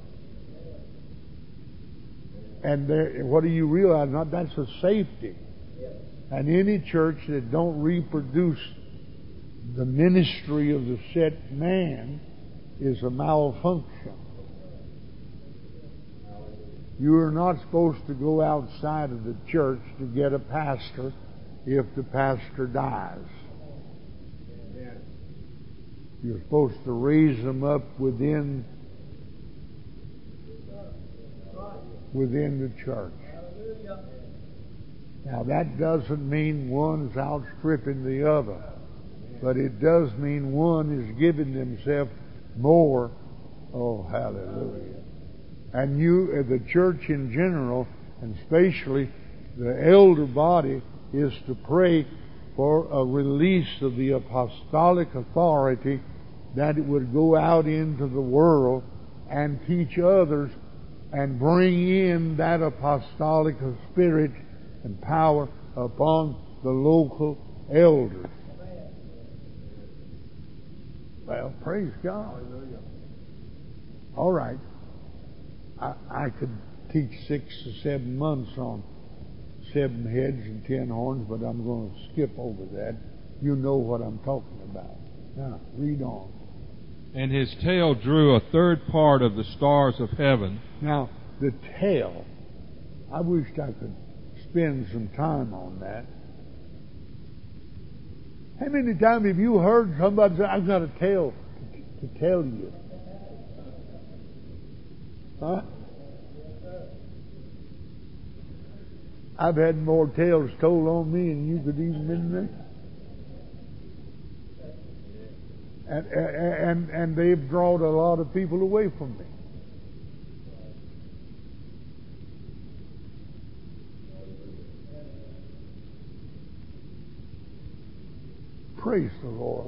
And what do you realize? That's a safety. And any church that don't reproduce the ministry of the set man is a malfunction. You are not supposed to go outside of the church to get a pastor if the pastor dies. You're supposed to raise them up within the church. Now that doesn't mean one's outstripping the other, but it does mean one is giving themselves more. Oh, hallelujah. And the church in general, and especially the elder body, is to pray for a release of the apostolic authority, that it would go out into the world and teach others and bring in that apostolic spirit and power upon the local elders. Well, praise God. All right. I could teach 6 to 7 months on 7 heads and 10 horns, but I'm going to skip over that. You know what I'm talking about. Now, read on. And his tail drew a third part of the stars of heaven. Now, the tail, I wished I could spend some time on that. How many times have you heard somebody say, I've got a tale to tell you? Huh? I've had more tales told on me than you could even admit. And they've drawn a lot of people away from me. Praise the Lord.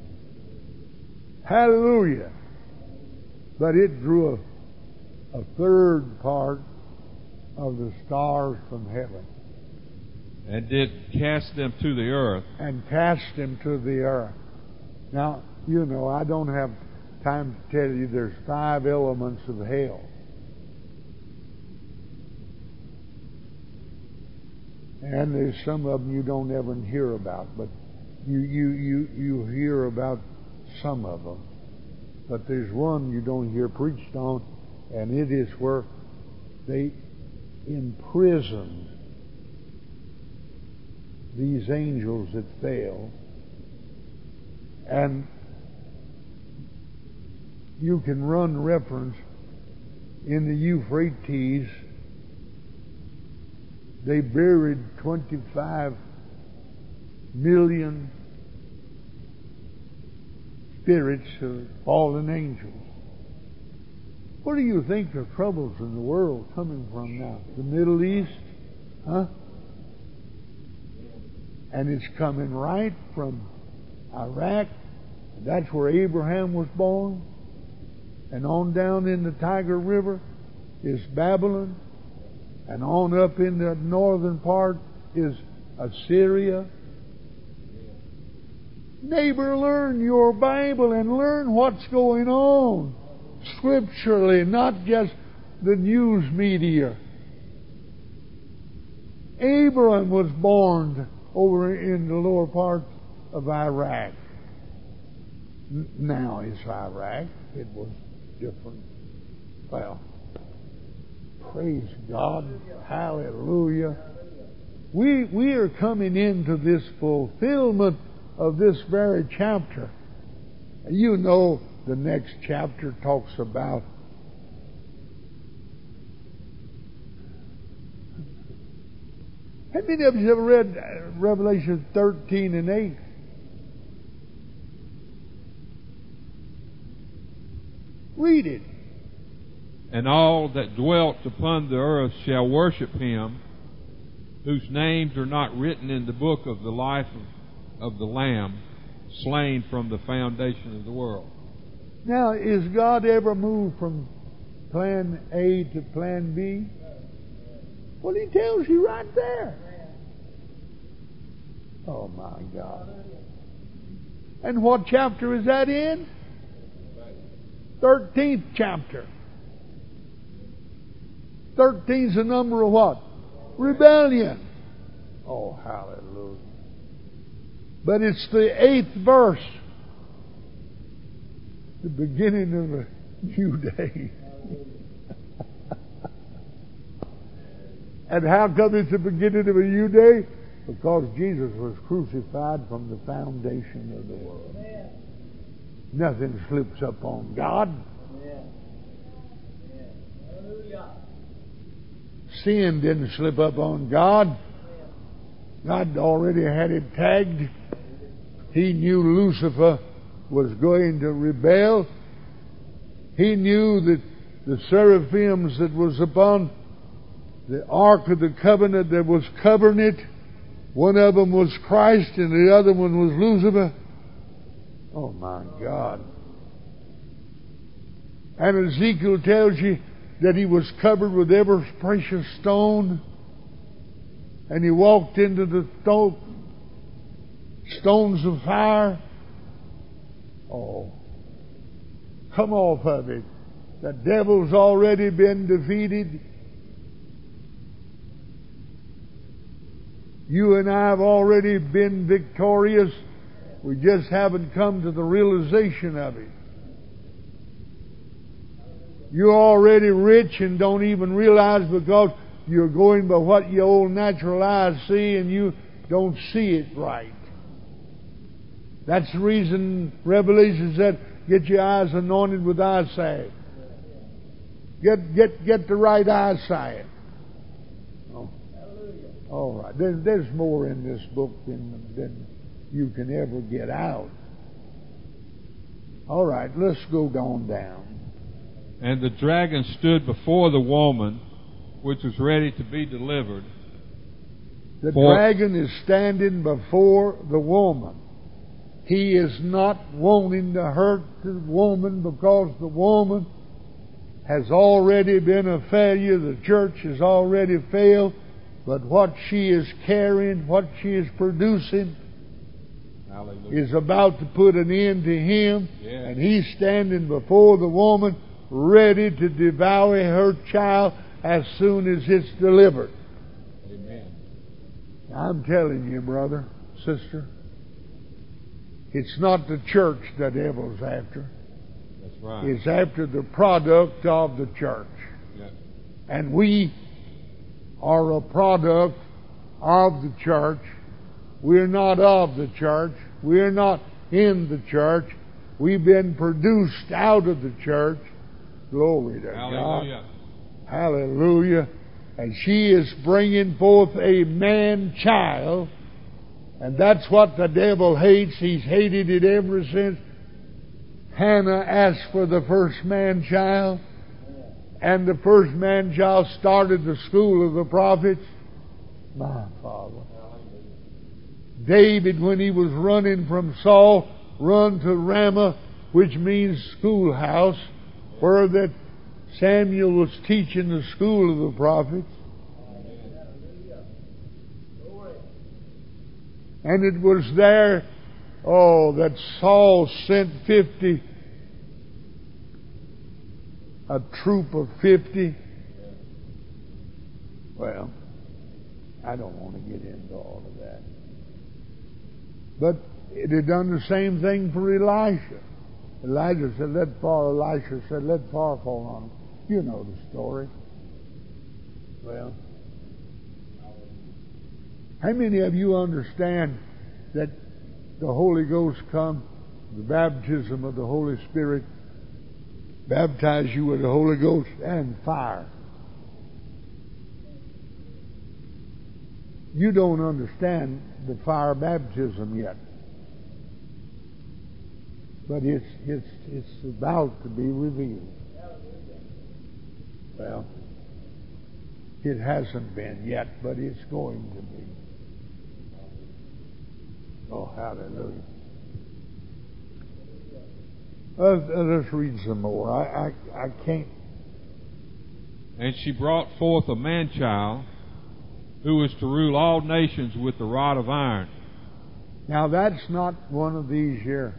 Hallelujah. But it drew a third part of the stars from heaven. And did cast them to the earth. And cast them to the earth. Now, you know, I don't have time to tell you there's 5 elements of hell. And there's some of them you don't ever hear about, but you hear about some of them. But there's one you don't hear preached on, and it is where they imprisoned these angels that fell. And you can run reference in the Euphrates. They buried 25 million spirits of fallen angels. Where do you think the troubles in the world coming from now? The Middle East? Huh? And it's coming right from Iraq. That's where Abraham was born. And on down in the Tiger River is Babylon. And on up in the northern part is Assyria. Neighbor, learn your Bible and learn what's going on scripturally, not just the news media. Abraham was born over in the lower part of Iraq. Now it's Iraq. It was different. Well, praise God. Hallelujah. We are coming into this fulfillment of this very chapter. You know, the next chapter talks about how many of you have ever read Revelation 13 and 8? Read it. And all that dwelt upon the earth shall worship him, whose names are not written in the book of the life of the Lamb, slain from the foundation of the world. Now, is God ever moved from plan A to plan B? Well, he tells you right there. Oh, my God. And what chapter is that in? 13th chapter. 13's the number of what? Rebellion. Oh, hallelujah. But it's the 8th verse. The beginning of a new day. And how come it's the beginning of a new day? Because Jesus was crucified from the foundation of the world. Amen. Nothing slips up on God. Amen. Amen. Hallelujah. Sin didn't slip up on God. God already had it tagged. He knew Lucifer was going to rebel. He knew that the seraphims that was upon the Ark of the Covenant that was covering it, one of them was Christ and the other one was Lucifer. Oh my God. And Ezekiel tells you that he was covered with every precious stone, and he walked into the stones of fire. Oh, come off of it. The devil's already been defeated. You and I have already been victorious. We just haven't come to the realization of it. You're already rich and don't even realize, because you're going by what your old natural eyes see and you don't see it right. That's the reason Revelation said, get your eyes anointed with eyesight. Get the right eyesight. Oh. All right. There's more in this book than you can ever get out. All right, let's go on down. And the dragon stood before the woman, which was ready to be delivered. The dragon is standing before the woman. He is not wanting to hurt the woman, because the woman has already been a failure. The church has already failed. But what she is carrying, what she is producing, Hallelujah, is about to put an end to him. Yes. And he's standing before the woman, ready to devour her child as soon as it's delivered. Amen. I'm telling you, brother, sister, it's not the church the devil's after. That's right. It's after the product of the church. Yeah. And we are a product of the church. We're not of the church. We're not in the church. We've been produced out of the church. Glory to Hallelujah. God. Hallelujah. And she is bringing forth a man-child. And that's what the devil hates. He's hated it ever since Hannah asked for the first man-child. And the first man-child started the school of the prophets. My Father. David, when he was running from Saul, run to Ramah, which means schoolhouse, where that Samuel was teaching the school of the prophets. And it was there, that Saul sent 50, a troop of 50. Well, I don't want to get into all of that. But it had done the same thing for Elisha. Elijah said, let fall. Elisha said, let fire fall on him. You know the story. Well, how many of you understand that the Holy Ghost come, the baptism of the Holy Spirit, baptize you with the Holy Ghost and fire? You don't understand the fire baptism yet. But it's about to be revealed. Well, it hasn't been yet, but it's going to be. Oh, hallelujah. Let's read some more. I can't. And she brought forth a man-child, who was to rule all nations with the rod of iron. Now that's not one of these here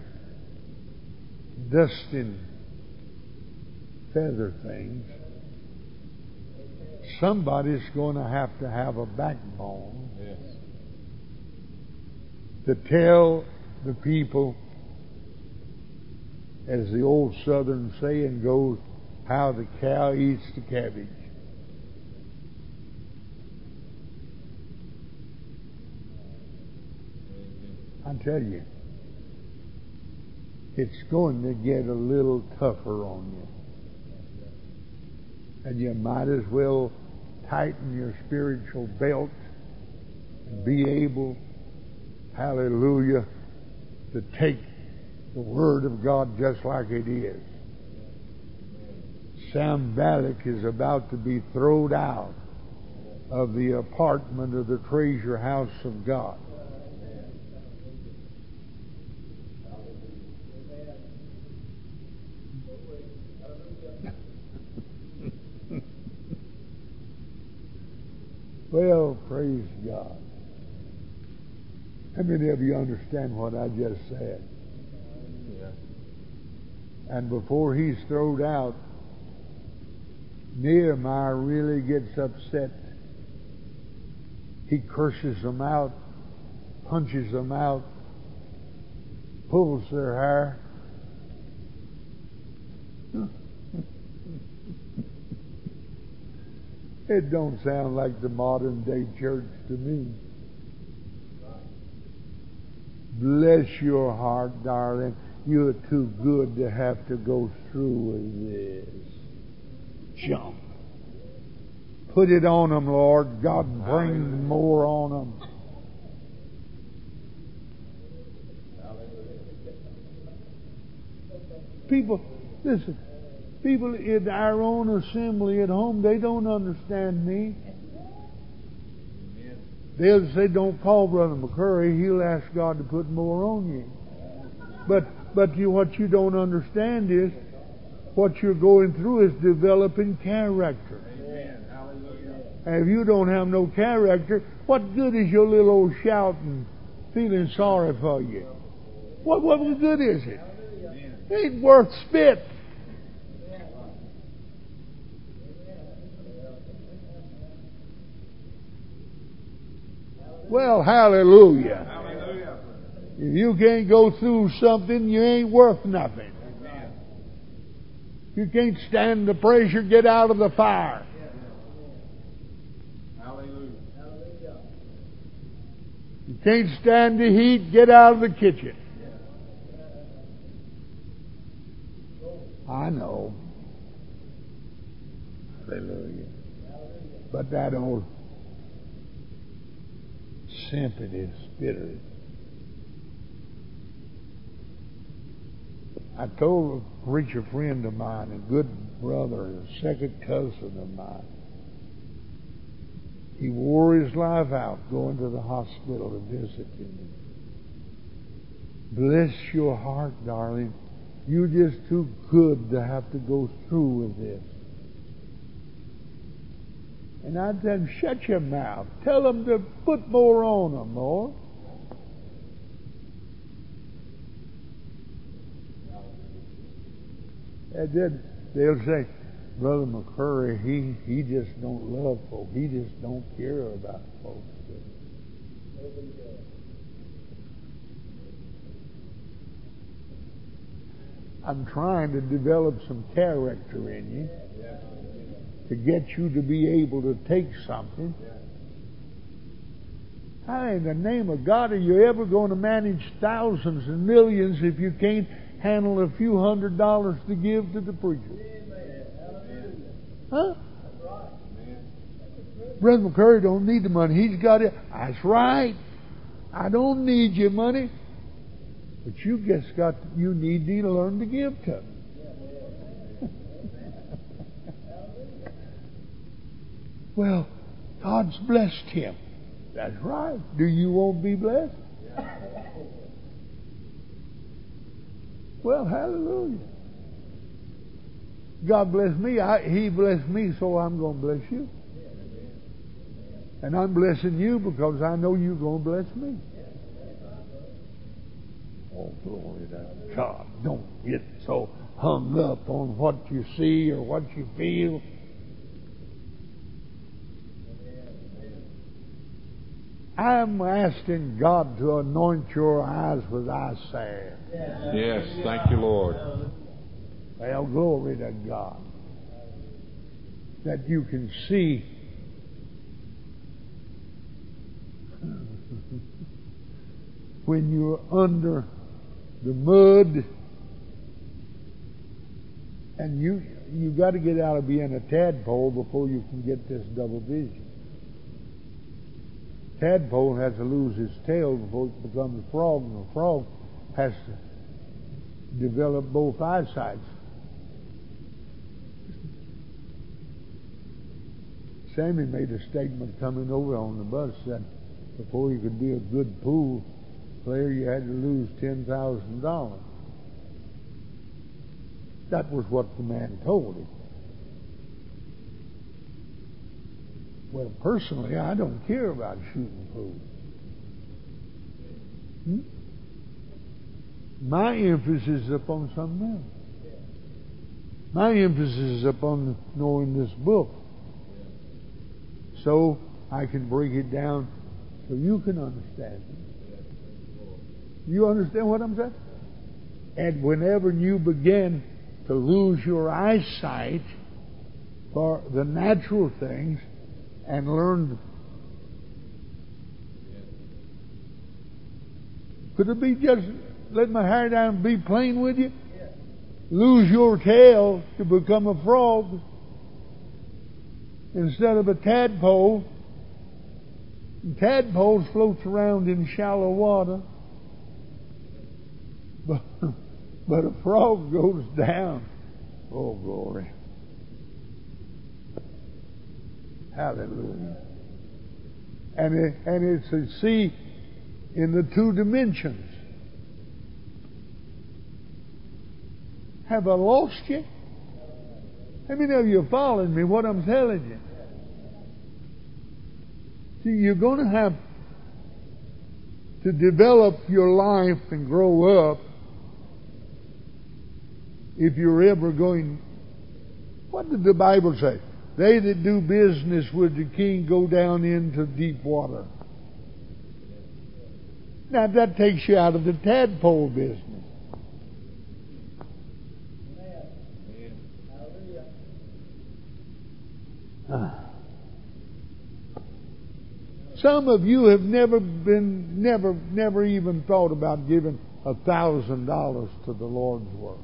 dusting feather things. Somebody's going to have a backbone. Yes. To tell the people, as the old Southern saying goes, how the cow eats the cabbage. I tell you, it's going to get a little tougher on you. And you might as well tighten your spiritual belt and be able, hallelujah, to take the Word of God just like it is. Sanballat is about to be thrown out of the apartment of the treasure house of God. Well, praise God. How many of you understand what I just said? Yeah. And before he's thrown out, Nehemiah really gets upset. He curses them out, punches them out, pulls their hair. It don't sound like the modern day church to me. Bless your heart, darling. You're too good to have to go through with this. Jump. Put it on them, Lord. God, bring more on them. People, listen, people in our own assembly at home, they don't understand me. They'll say, don't call Brother McCurry. He'll ask God to put more on you. But what you don't understand is what you're going through is developing character. And if you don't have no character, what good is your little old shouting, feeling sorry for you? What good is it? It ain't worth spit. Well, hallelujah. If you can't go through something, you ain't worth nothing. If you can't stand the pressure, get out of the fire. You can't stand the heat, get out of the kitchen. I know. Hallelujah. But that old sympathy spirit. I told a preacher friend of mine, a good brother, a second cousin of mine, he wore his life out going to the hospital to visit him. Bless your heart, darling. You're just too good to have to go through with this. And I tell him, shut your mouth. Tell them to put more on them, Lord. And then they'll say, Brother McCurry, he just don't love folk. He just don't care about folks. I'm trying to develop some character in you to get you to be able to take something. How in the name of God are you ever going to manage thousands and millions if you can't handle a few $100s to give to the preacher? Huh? Brother McCurry don't need the money. He's got it. That's right. I don't need your money. But you need to learn to give to them. Well, God's blessed him. That's right. Do you want to be blessed? Well, hallelujah. God bless me. He blessed me, so I'm going to bless you. And I'm blessing you because I know you're going to bless me. Oh, glory to God. Don't get so hung up on what you see or what you feel. I'm asking God to anoint your eyes with eye salve. Yes, thank you, Lord. Well, glory to God. That you can see when you're under the mud, and you got to get out of being a tadpole before you can get this double vision. Tadpole has to lose his tail before it becomes a frog, and a frog has to develop both eyesights. Sammy made a statement coming over on the bus that before you could be a good pool player, you had to lose $10,000. That was what the man told him. Well, personally, I don't care about shooting pool. My emphasis is upon something else. My emphasis is upon knowing this book, so I can break it down so you can understand it. You understand what I'm saying? And whenever you begin to lose your eyesight for the natural things and learn, could it be just let my hair down and be plain with you? Lose your tail to become a frog instead of a tadpole. And tadpoles floats around in shallow water, but a frog goes down. Oh, glory. Hallelujah. And it's a sea in the two dimensions. Have I lost you? How many of you are following me, what I'm telling you? See, you're going to have to develop your life and grow up if you're ever going. What did the Bible say? They that do business with the king go down into deep water. Now that takes you out of the tadpole business. Some of you have never even thought about giving $1,000 to the Lord's work.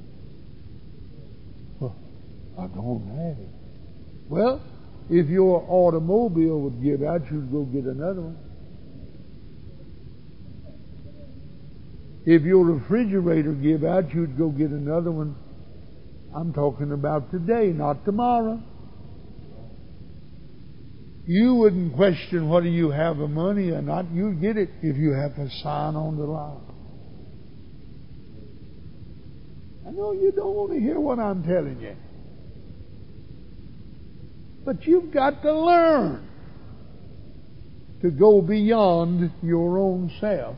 Well, I don't have it. Well, if your automobile would give out, you'd go get another one. If your refrigerator give out, you'd go get another one. I'm talking about today, not tomorrow. You wouldn't question whether you have the money or not. You'd get it if you have a sign on the line. I know you don't want to hear what I'm telling you. But you've got to learn to go beyond your own self.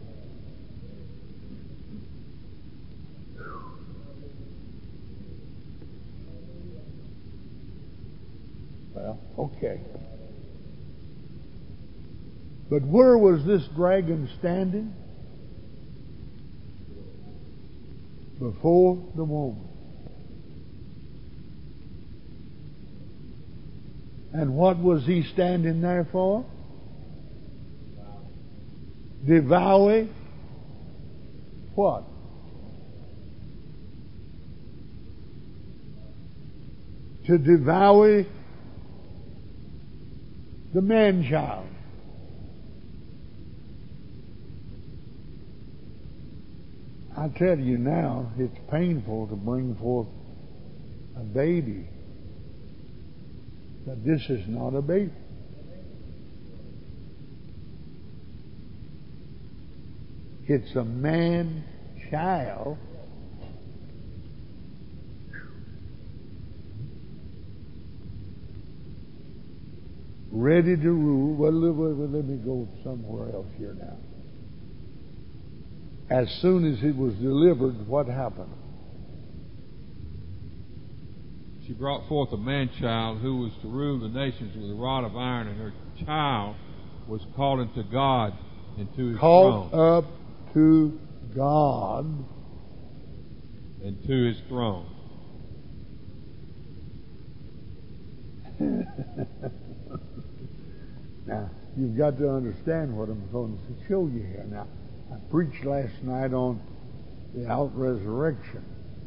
Well, okay. But where was this dragon standing? Before the woman. And what was he standing there for? Devouring what? To devour the man-child. I tell you now, it's painful to bring forth a baby. But this is not a baby. It's a man-child ready to rule. Well, let me go somewhere else here now. As soon as it was delivered, what happened? She brought forth a man-child who was to rule the nations with a rod of iron, and her child was called unto God and to His called throne. Up to God and to His throne. Now, you've got to understand what I'm going to show you here. Now, I preached last night on the out-resurrection.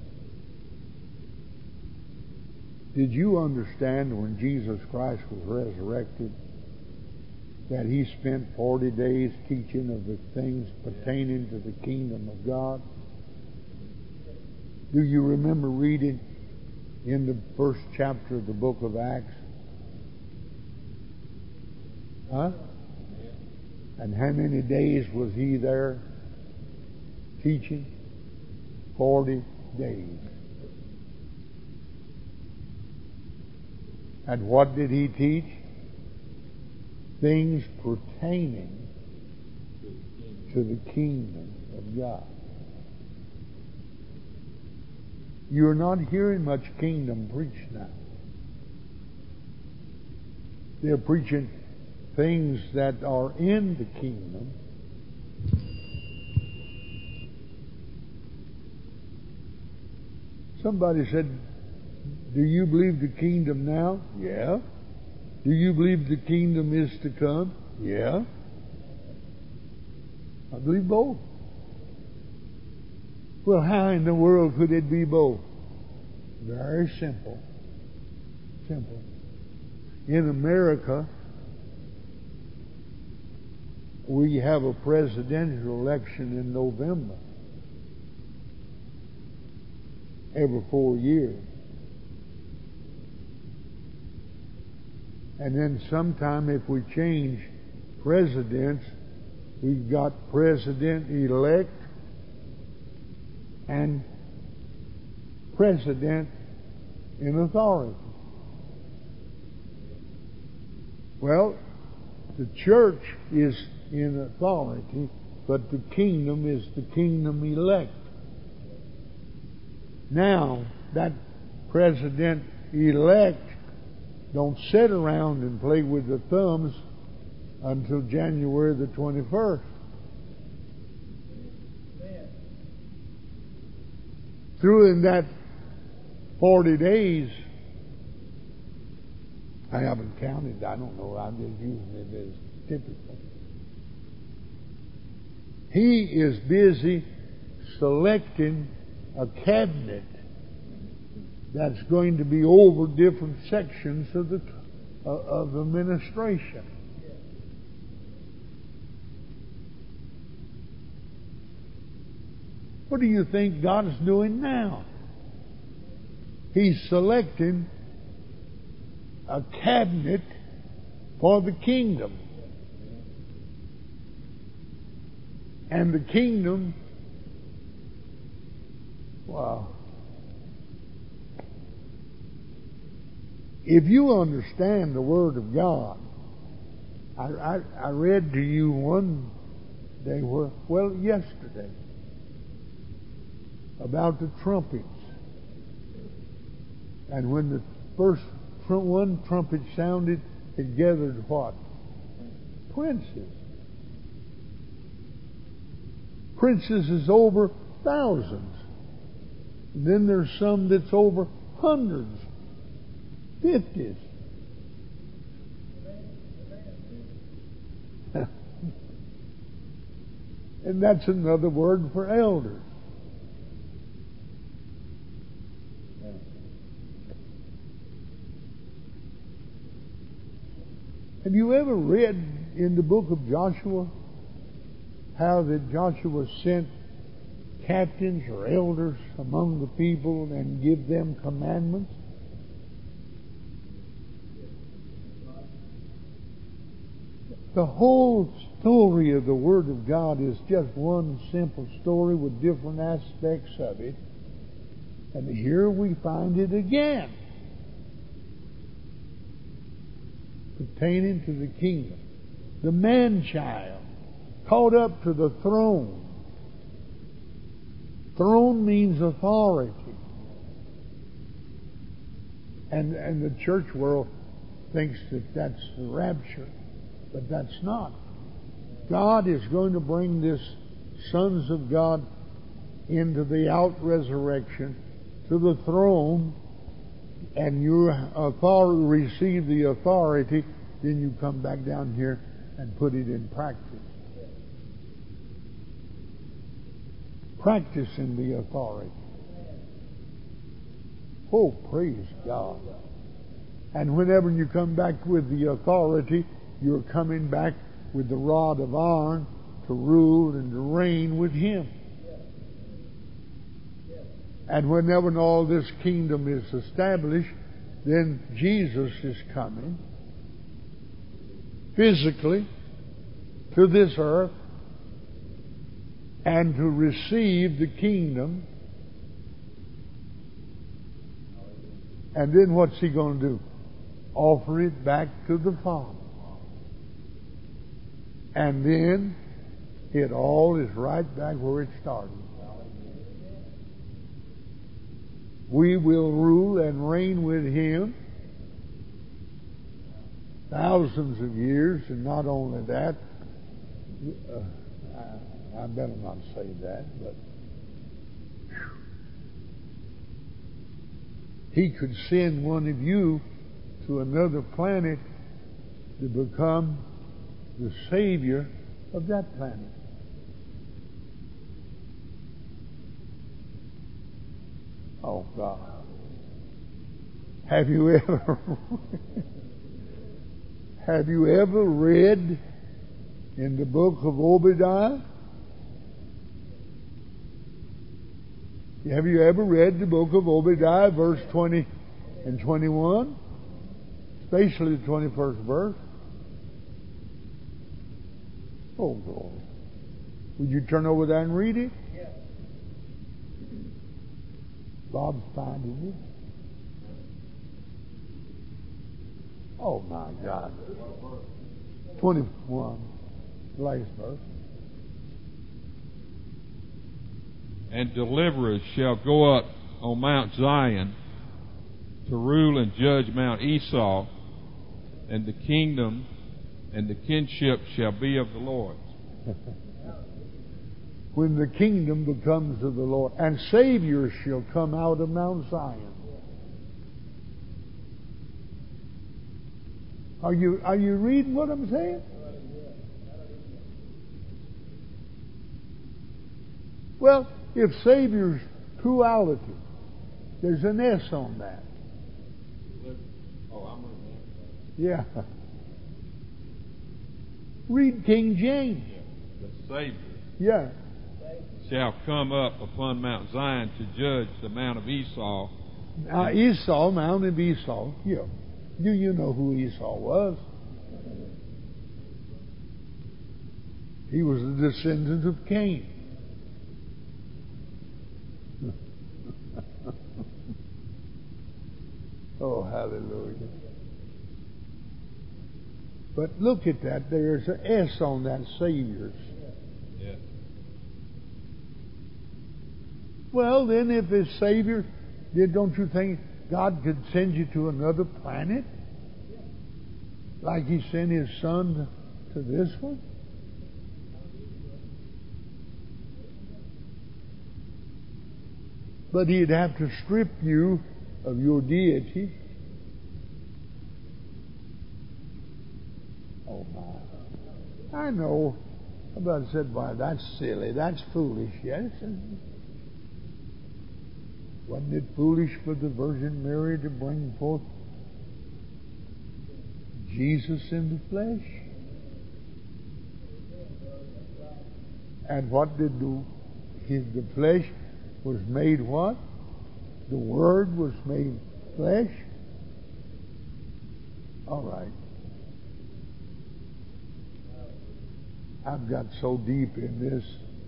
Did you understand when Jesus Christ was resurrected that He spent 40 days teaching of the things pertaining to the kingdom of God? Do you remember reading in the first chapter of the book of Acts? Huh? And how many days was He there teaching? 40 days. And what did He teach? Things pertaining to the kingdom of God. You're not hearing much kingdom preached now. They're preaching things that are in the kingdom. Somebody said, do you believe the kingdom now? Yeah. Do you believe the kingdom is to come? Yeah. I believe both. Well, how in the world could it be both? Very simple. Simple. In America, we have a presidential election in November. Every 4 years. And then sometime if we change presidents, we've got president-elect and president in authority. Well, the church is in authority, but the kingdom is the kingdom elect. Now, that president-elect don't sit around and play with the thumbs until January the 21st. Through in that 40 days, I haven't counted, I don't know, I'm just using it as typical. He is busy selecting a cabinet that's going to be over different sections of the administration. What do you think God is doing now? He's selecting a cabinet for the kingdom. And the kingdom, well, if you understand the Word of God, I read to you one day, yesterday, about the trumpets. And when the first one trumpet sounded, it gathered what? Princes. Princes is over thousands. And then there's some that's over hundreds, 50s. And that's another word for elders. Have you ever read in the book of Joshua how that Joshua sent captains or elders among the people and give them commandments? The whole story of the Word of God is just one simple story with different aspects of it. And here we find it again. Pertaining to the kingdom. The man-child caught up to the throne. Throne means authority. And the church world thinks that that's the rapture. But that's not. God is going to bring this sons of God into the out-resurrection to the throne, and you receive the authority, then you come back down here and put it in practice. practicing the authority. Oh, praise God. And whenever you come back with the authority, you're coming back with the rod of iron to rule and to reign with Him. And whenever all this kingdom is established, then Jesus is coming physically to this earth and to receive the kingdom. And then what's He going to do? Offer it back to the Father. And then it all is right back where it started. We will rule and reign with Him thousands of years, and not only that, I better not say that, but He could send one of you to another planet to become the Savior of that planet. Oh God. Have you ever read in the book of Obadiah? Have you ever read the book of Obadiah, verse 20 and 21? Especially the 21st verse. Oh, glory. Would you turn over there and read it? Yeah. Bob's finding it. Oh, my God. 21, the last verse. And deliverers shall go up on Mount Zion to rule and judge Mount Esau, and the kingdom and the kinship shall be of the Lord. When the kingdom becomes of the Lord, and saviors shall come out of Mount Zion. Are you reading what I'm saying? Well, if savior's plurality, there's an S on that. Oh, I'm reading that. Yeah. Read King James. The Savior Yeah. shall come up upon Mount Zion to judge the Mount of Esau. Now, Esau, Mount of Esau. Yeah. Do you know who Esau was? He was a descendant of Cain. Oh, hallelujah. But look at that. There's an S on that Savior's. Yes. Well, then, if it's Savior, then don't you think God could send you to another planet? Like He sent His Son to this one? But He'd have to strip you of your deity. Oh, my. I know. Somebody said, why, that's silly. That's foolish. Yes. Wasn't it foolish for the Virgin Mary to bring forth Jesus in the flesh? And what did the flesh was made what? The Word was made flesh? All right. I've got so deep in this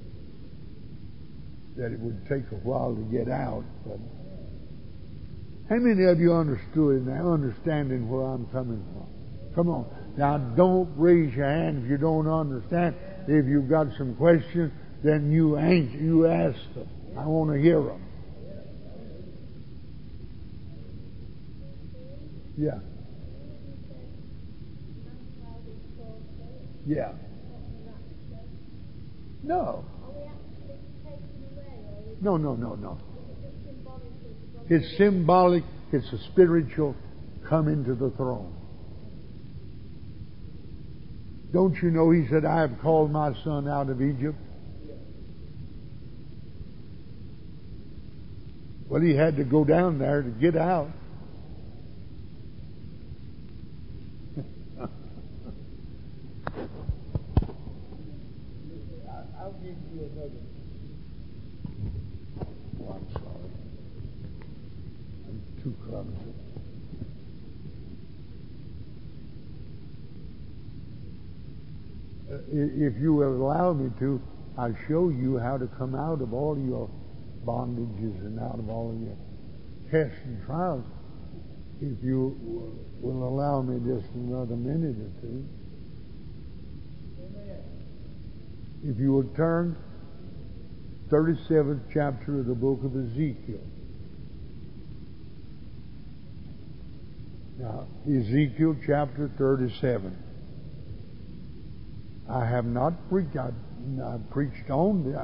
that it would take a while to get out. But how many of you understood and are understanding where I'm coming from? Come on. Now, don't raise your hand if you don't understand. If you've got some questions, then you ask them. I want to hear them. Yeah. Yeah. No. No. It's symbolic. It's a spiritual coming to the throne. Don't you know He said, I have called my son out of Egypt? Well, he had to go down there to get out. I'll give you another. Oh, I'm sorry. I'm too clumsy. If you will allow me to, I'll show you how to come out of all your bondages and out of all of your tests and trials. If you will allow me just another minute or two. If you will turn 37th chapter of the book of Ezekiel. Now, Ezekiel chapter 37. I have not preached. I preached on.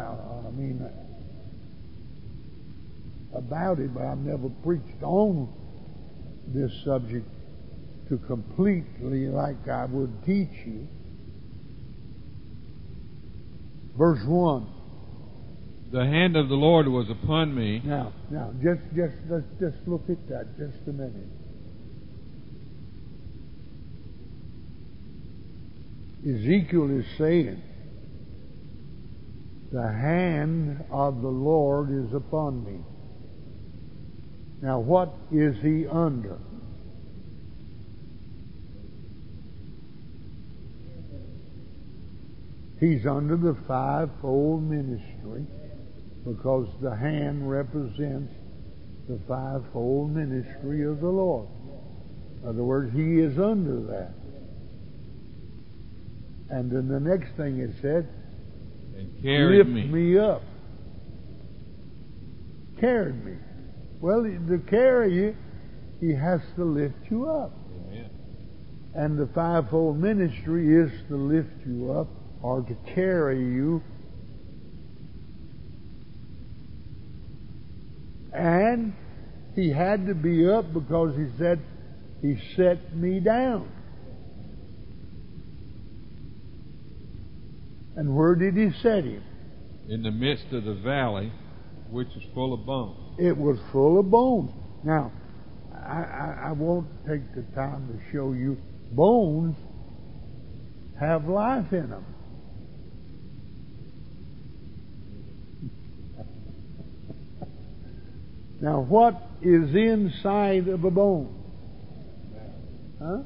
About it, but I've never preached on this subject to completely like I would teach you. Verse 1. The hand of the Lord was upon me. Now, let's just look at that just a minute. Ezekiel is saying, the hand of the Lord is upon me. Now, what is he under? He's under the fivefold ministry, because the hand represents the fivefold ministry of the Lord. In other words, he is under that. And then the next thing it said, and carried lift me up. Carried me. Well, to carry you, he has to lift you up. Amen. And the fivefold ministry is to lift you up or to carry you. And he had to be up because he said, he set me down. And where did he set him? In the midst of the valley, which is full of bones. It was full of bones. Now, I won't take the time to show you. Bones have life in them. Now, what is inside of a bone? Huh?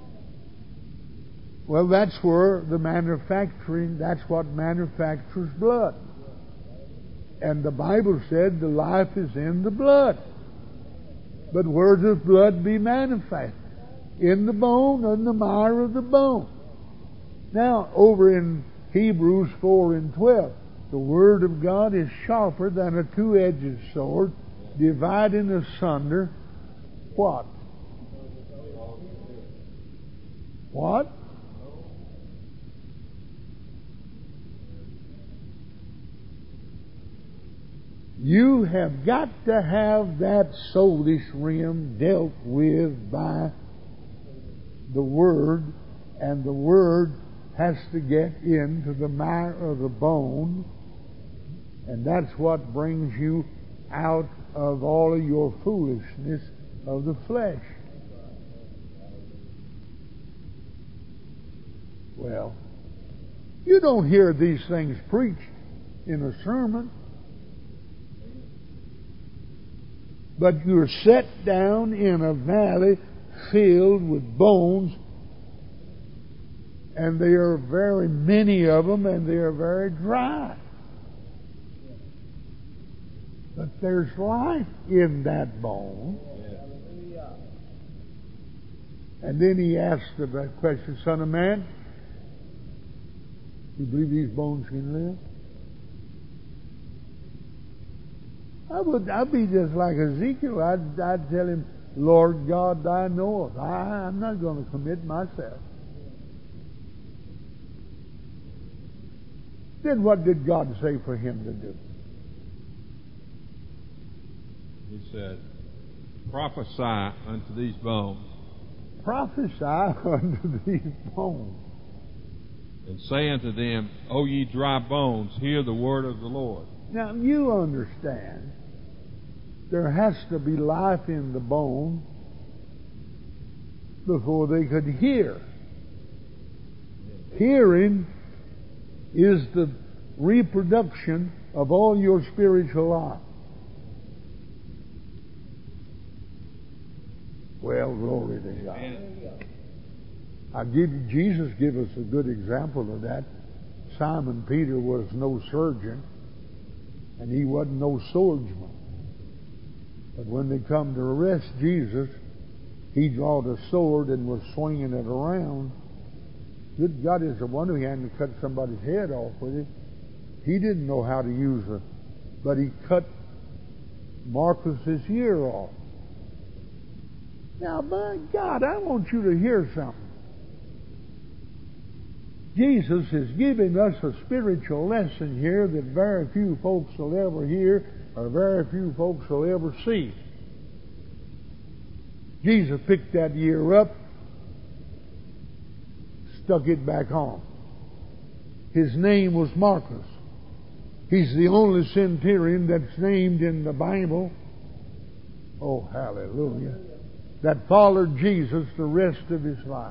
Well, that's where the manufacturing, that's what manufactures blood. And the Bible said the life is in the blood. But where does blood be manifested? In the bone, in the mire of the bone. Now, over in Hebrews 4:12, the Word of God is sharper than a two-edged sword, dividing asunder what? What? You have got to have that soulish realm dealt with by the Word, and the Word has to get into the mire of the bone, and that's what brings you out of all of your foolishness of the flesh. Well, you don't hear these things preached in a sermon. But you're set down in a valley filled with bones, and there are very many of them, and they are very dry. But there's life in that bone. And then he asked the question, Son of man, do you believe these bones can live? I'd be just like Ezekiel. I'd tell him, Lord God, thou knowest. I'm not going to commit myself. Then what did God say for him to do? He said, prophesy unto these bones. Prophesy unto these bones. And say unto them, O ye dry bones, hear the word of the Lord. Now, you understand there has to be life in the bone before they could hear. Hearing is the reproduction of all your spiritual life. Well, glory to God. Jesus gave us a good example of that. Simon Peter was no surgeon, and he wasn't no swordsman. But when they come to arrest Jesus, he drawed a sword and was swinging it around. Good God, it's a wonder he hadn't cut somebody's head off with it. He didn't know how to use it, but he cut Marcus's ear off. Now, by God, I want you to hear something. Jesus is giving us a spiritual lesson here that very few folks will ever hear or very few folks will ever see. Jesus picked that ear up, stuck it back on. His name was Marcus. He's the only centurion that's named in the Bible. Oh, hallelujah. That followed Jesus the rest of his life.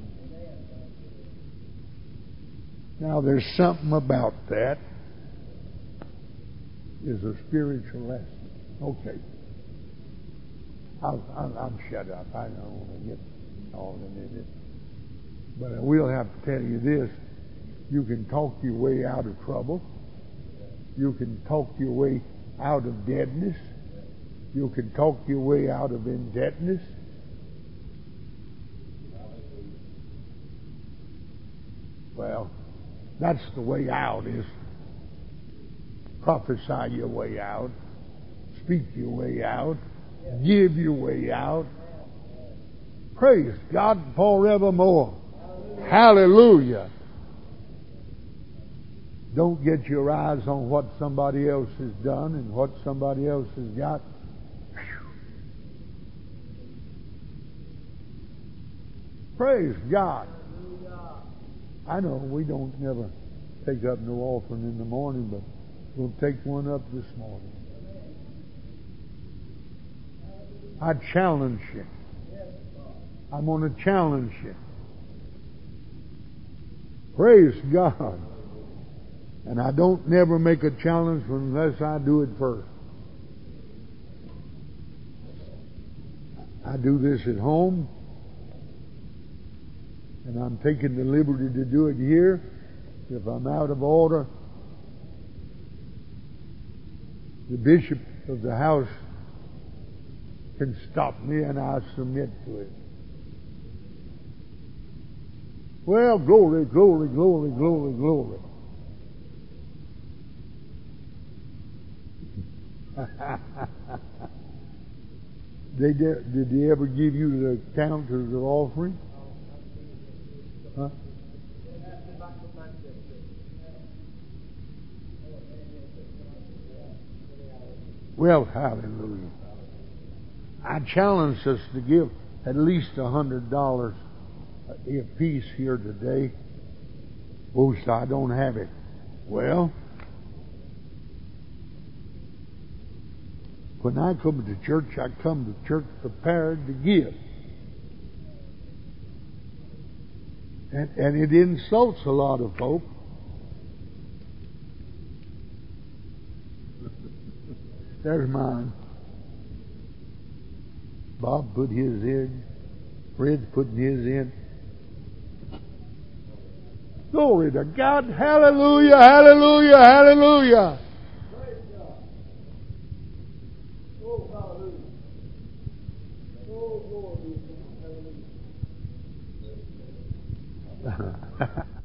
Now, there's something about that. Is a spiritual lesson. Okay. I'm shut up. I don't want to get all in it. But I will have to tell you this. You can talk your way out of trouble. You can talk your way out of deadness. You can talk your way out of indebtedness. Well, that's the way out is prophesy your way out, speak your way out, give your way out. Praise God forevermore. Hallelujah. Don't get your eyes on what somebody else has done and what somebody else has got. Praise God. I know we don't never take up no offering in the morning, but we'll take one up this morning. I challenge you. I'm going to challenge you. Praise God. And I don't never make a challenge unless I do it first. I do this at home, and I'm taking the liberty to do it here. If I'm out of order, the bishop of the house can stop me, and I submit to it. Well, glory, glory, glory, glory, glory. Did they ever give you the count of the offering? Huh? Well, hallelujah. I challenge us to give at least $100 a piece here today. Oh, so I don't have it. Well, when I come to church, I come to church prepared to give. And it insults a lot of folk. There's mine. Bob put his in. Fred's putting his in. Glory to God. Hallelujah, hallelujah, hallelujah. Praise God. Oh, hallelujah. Oh, glory to God. Hallelujah.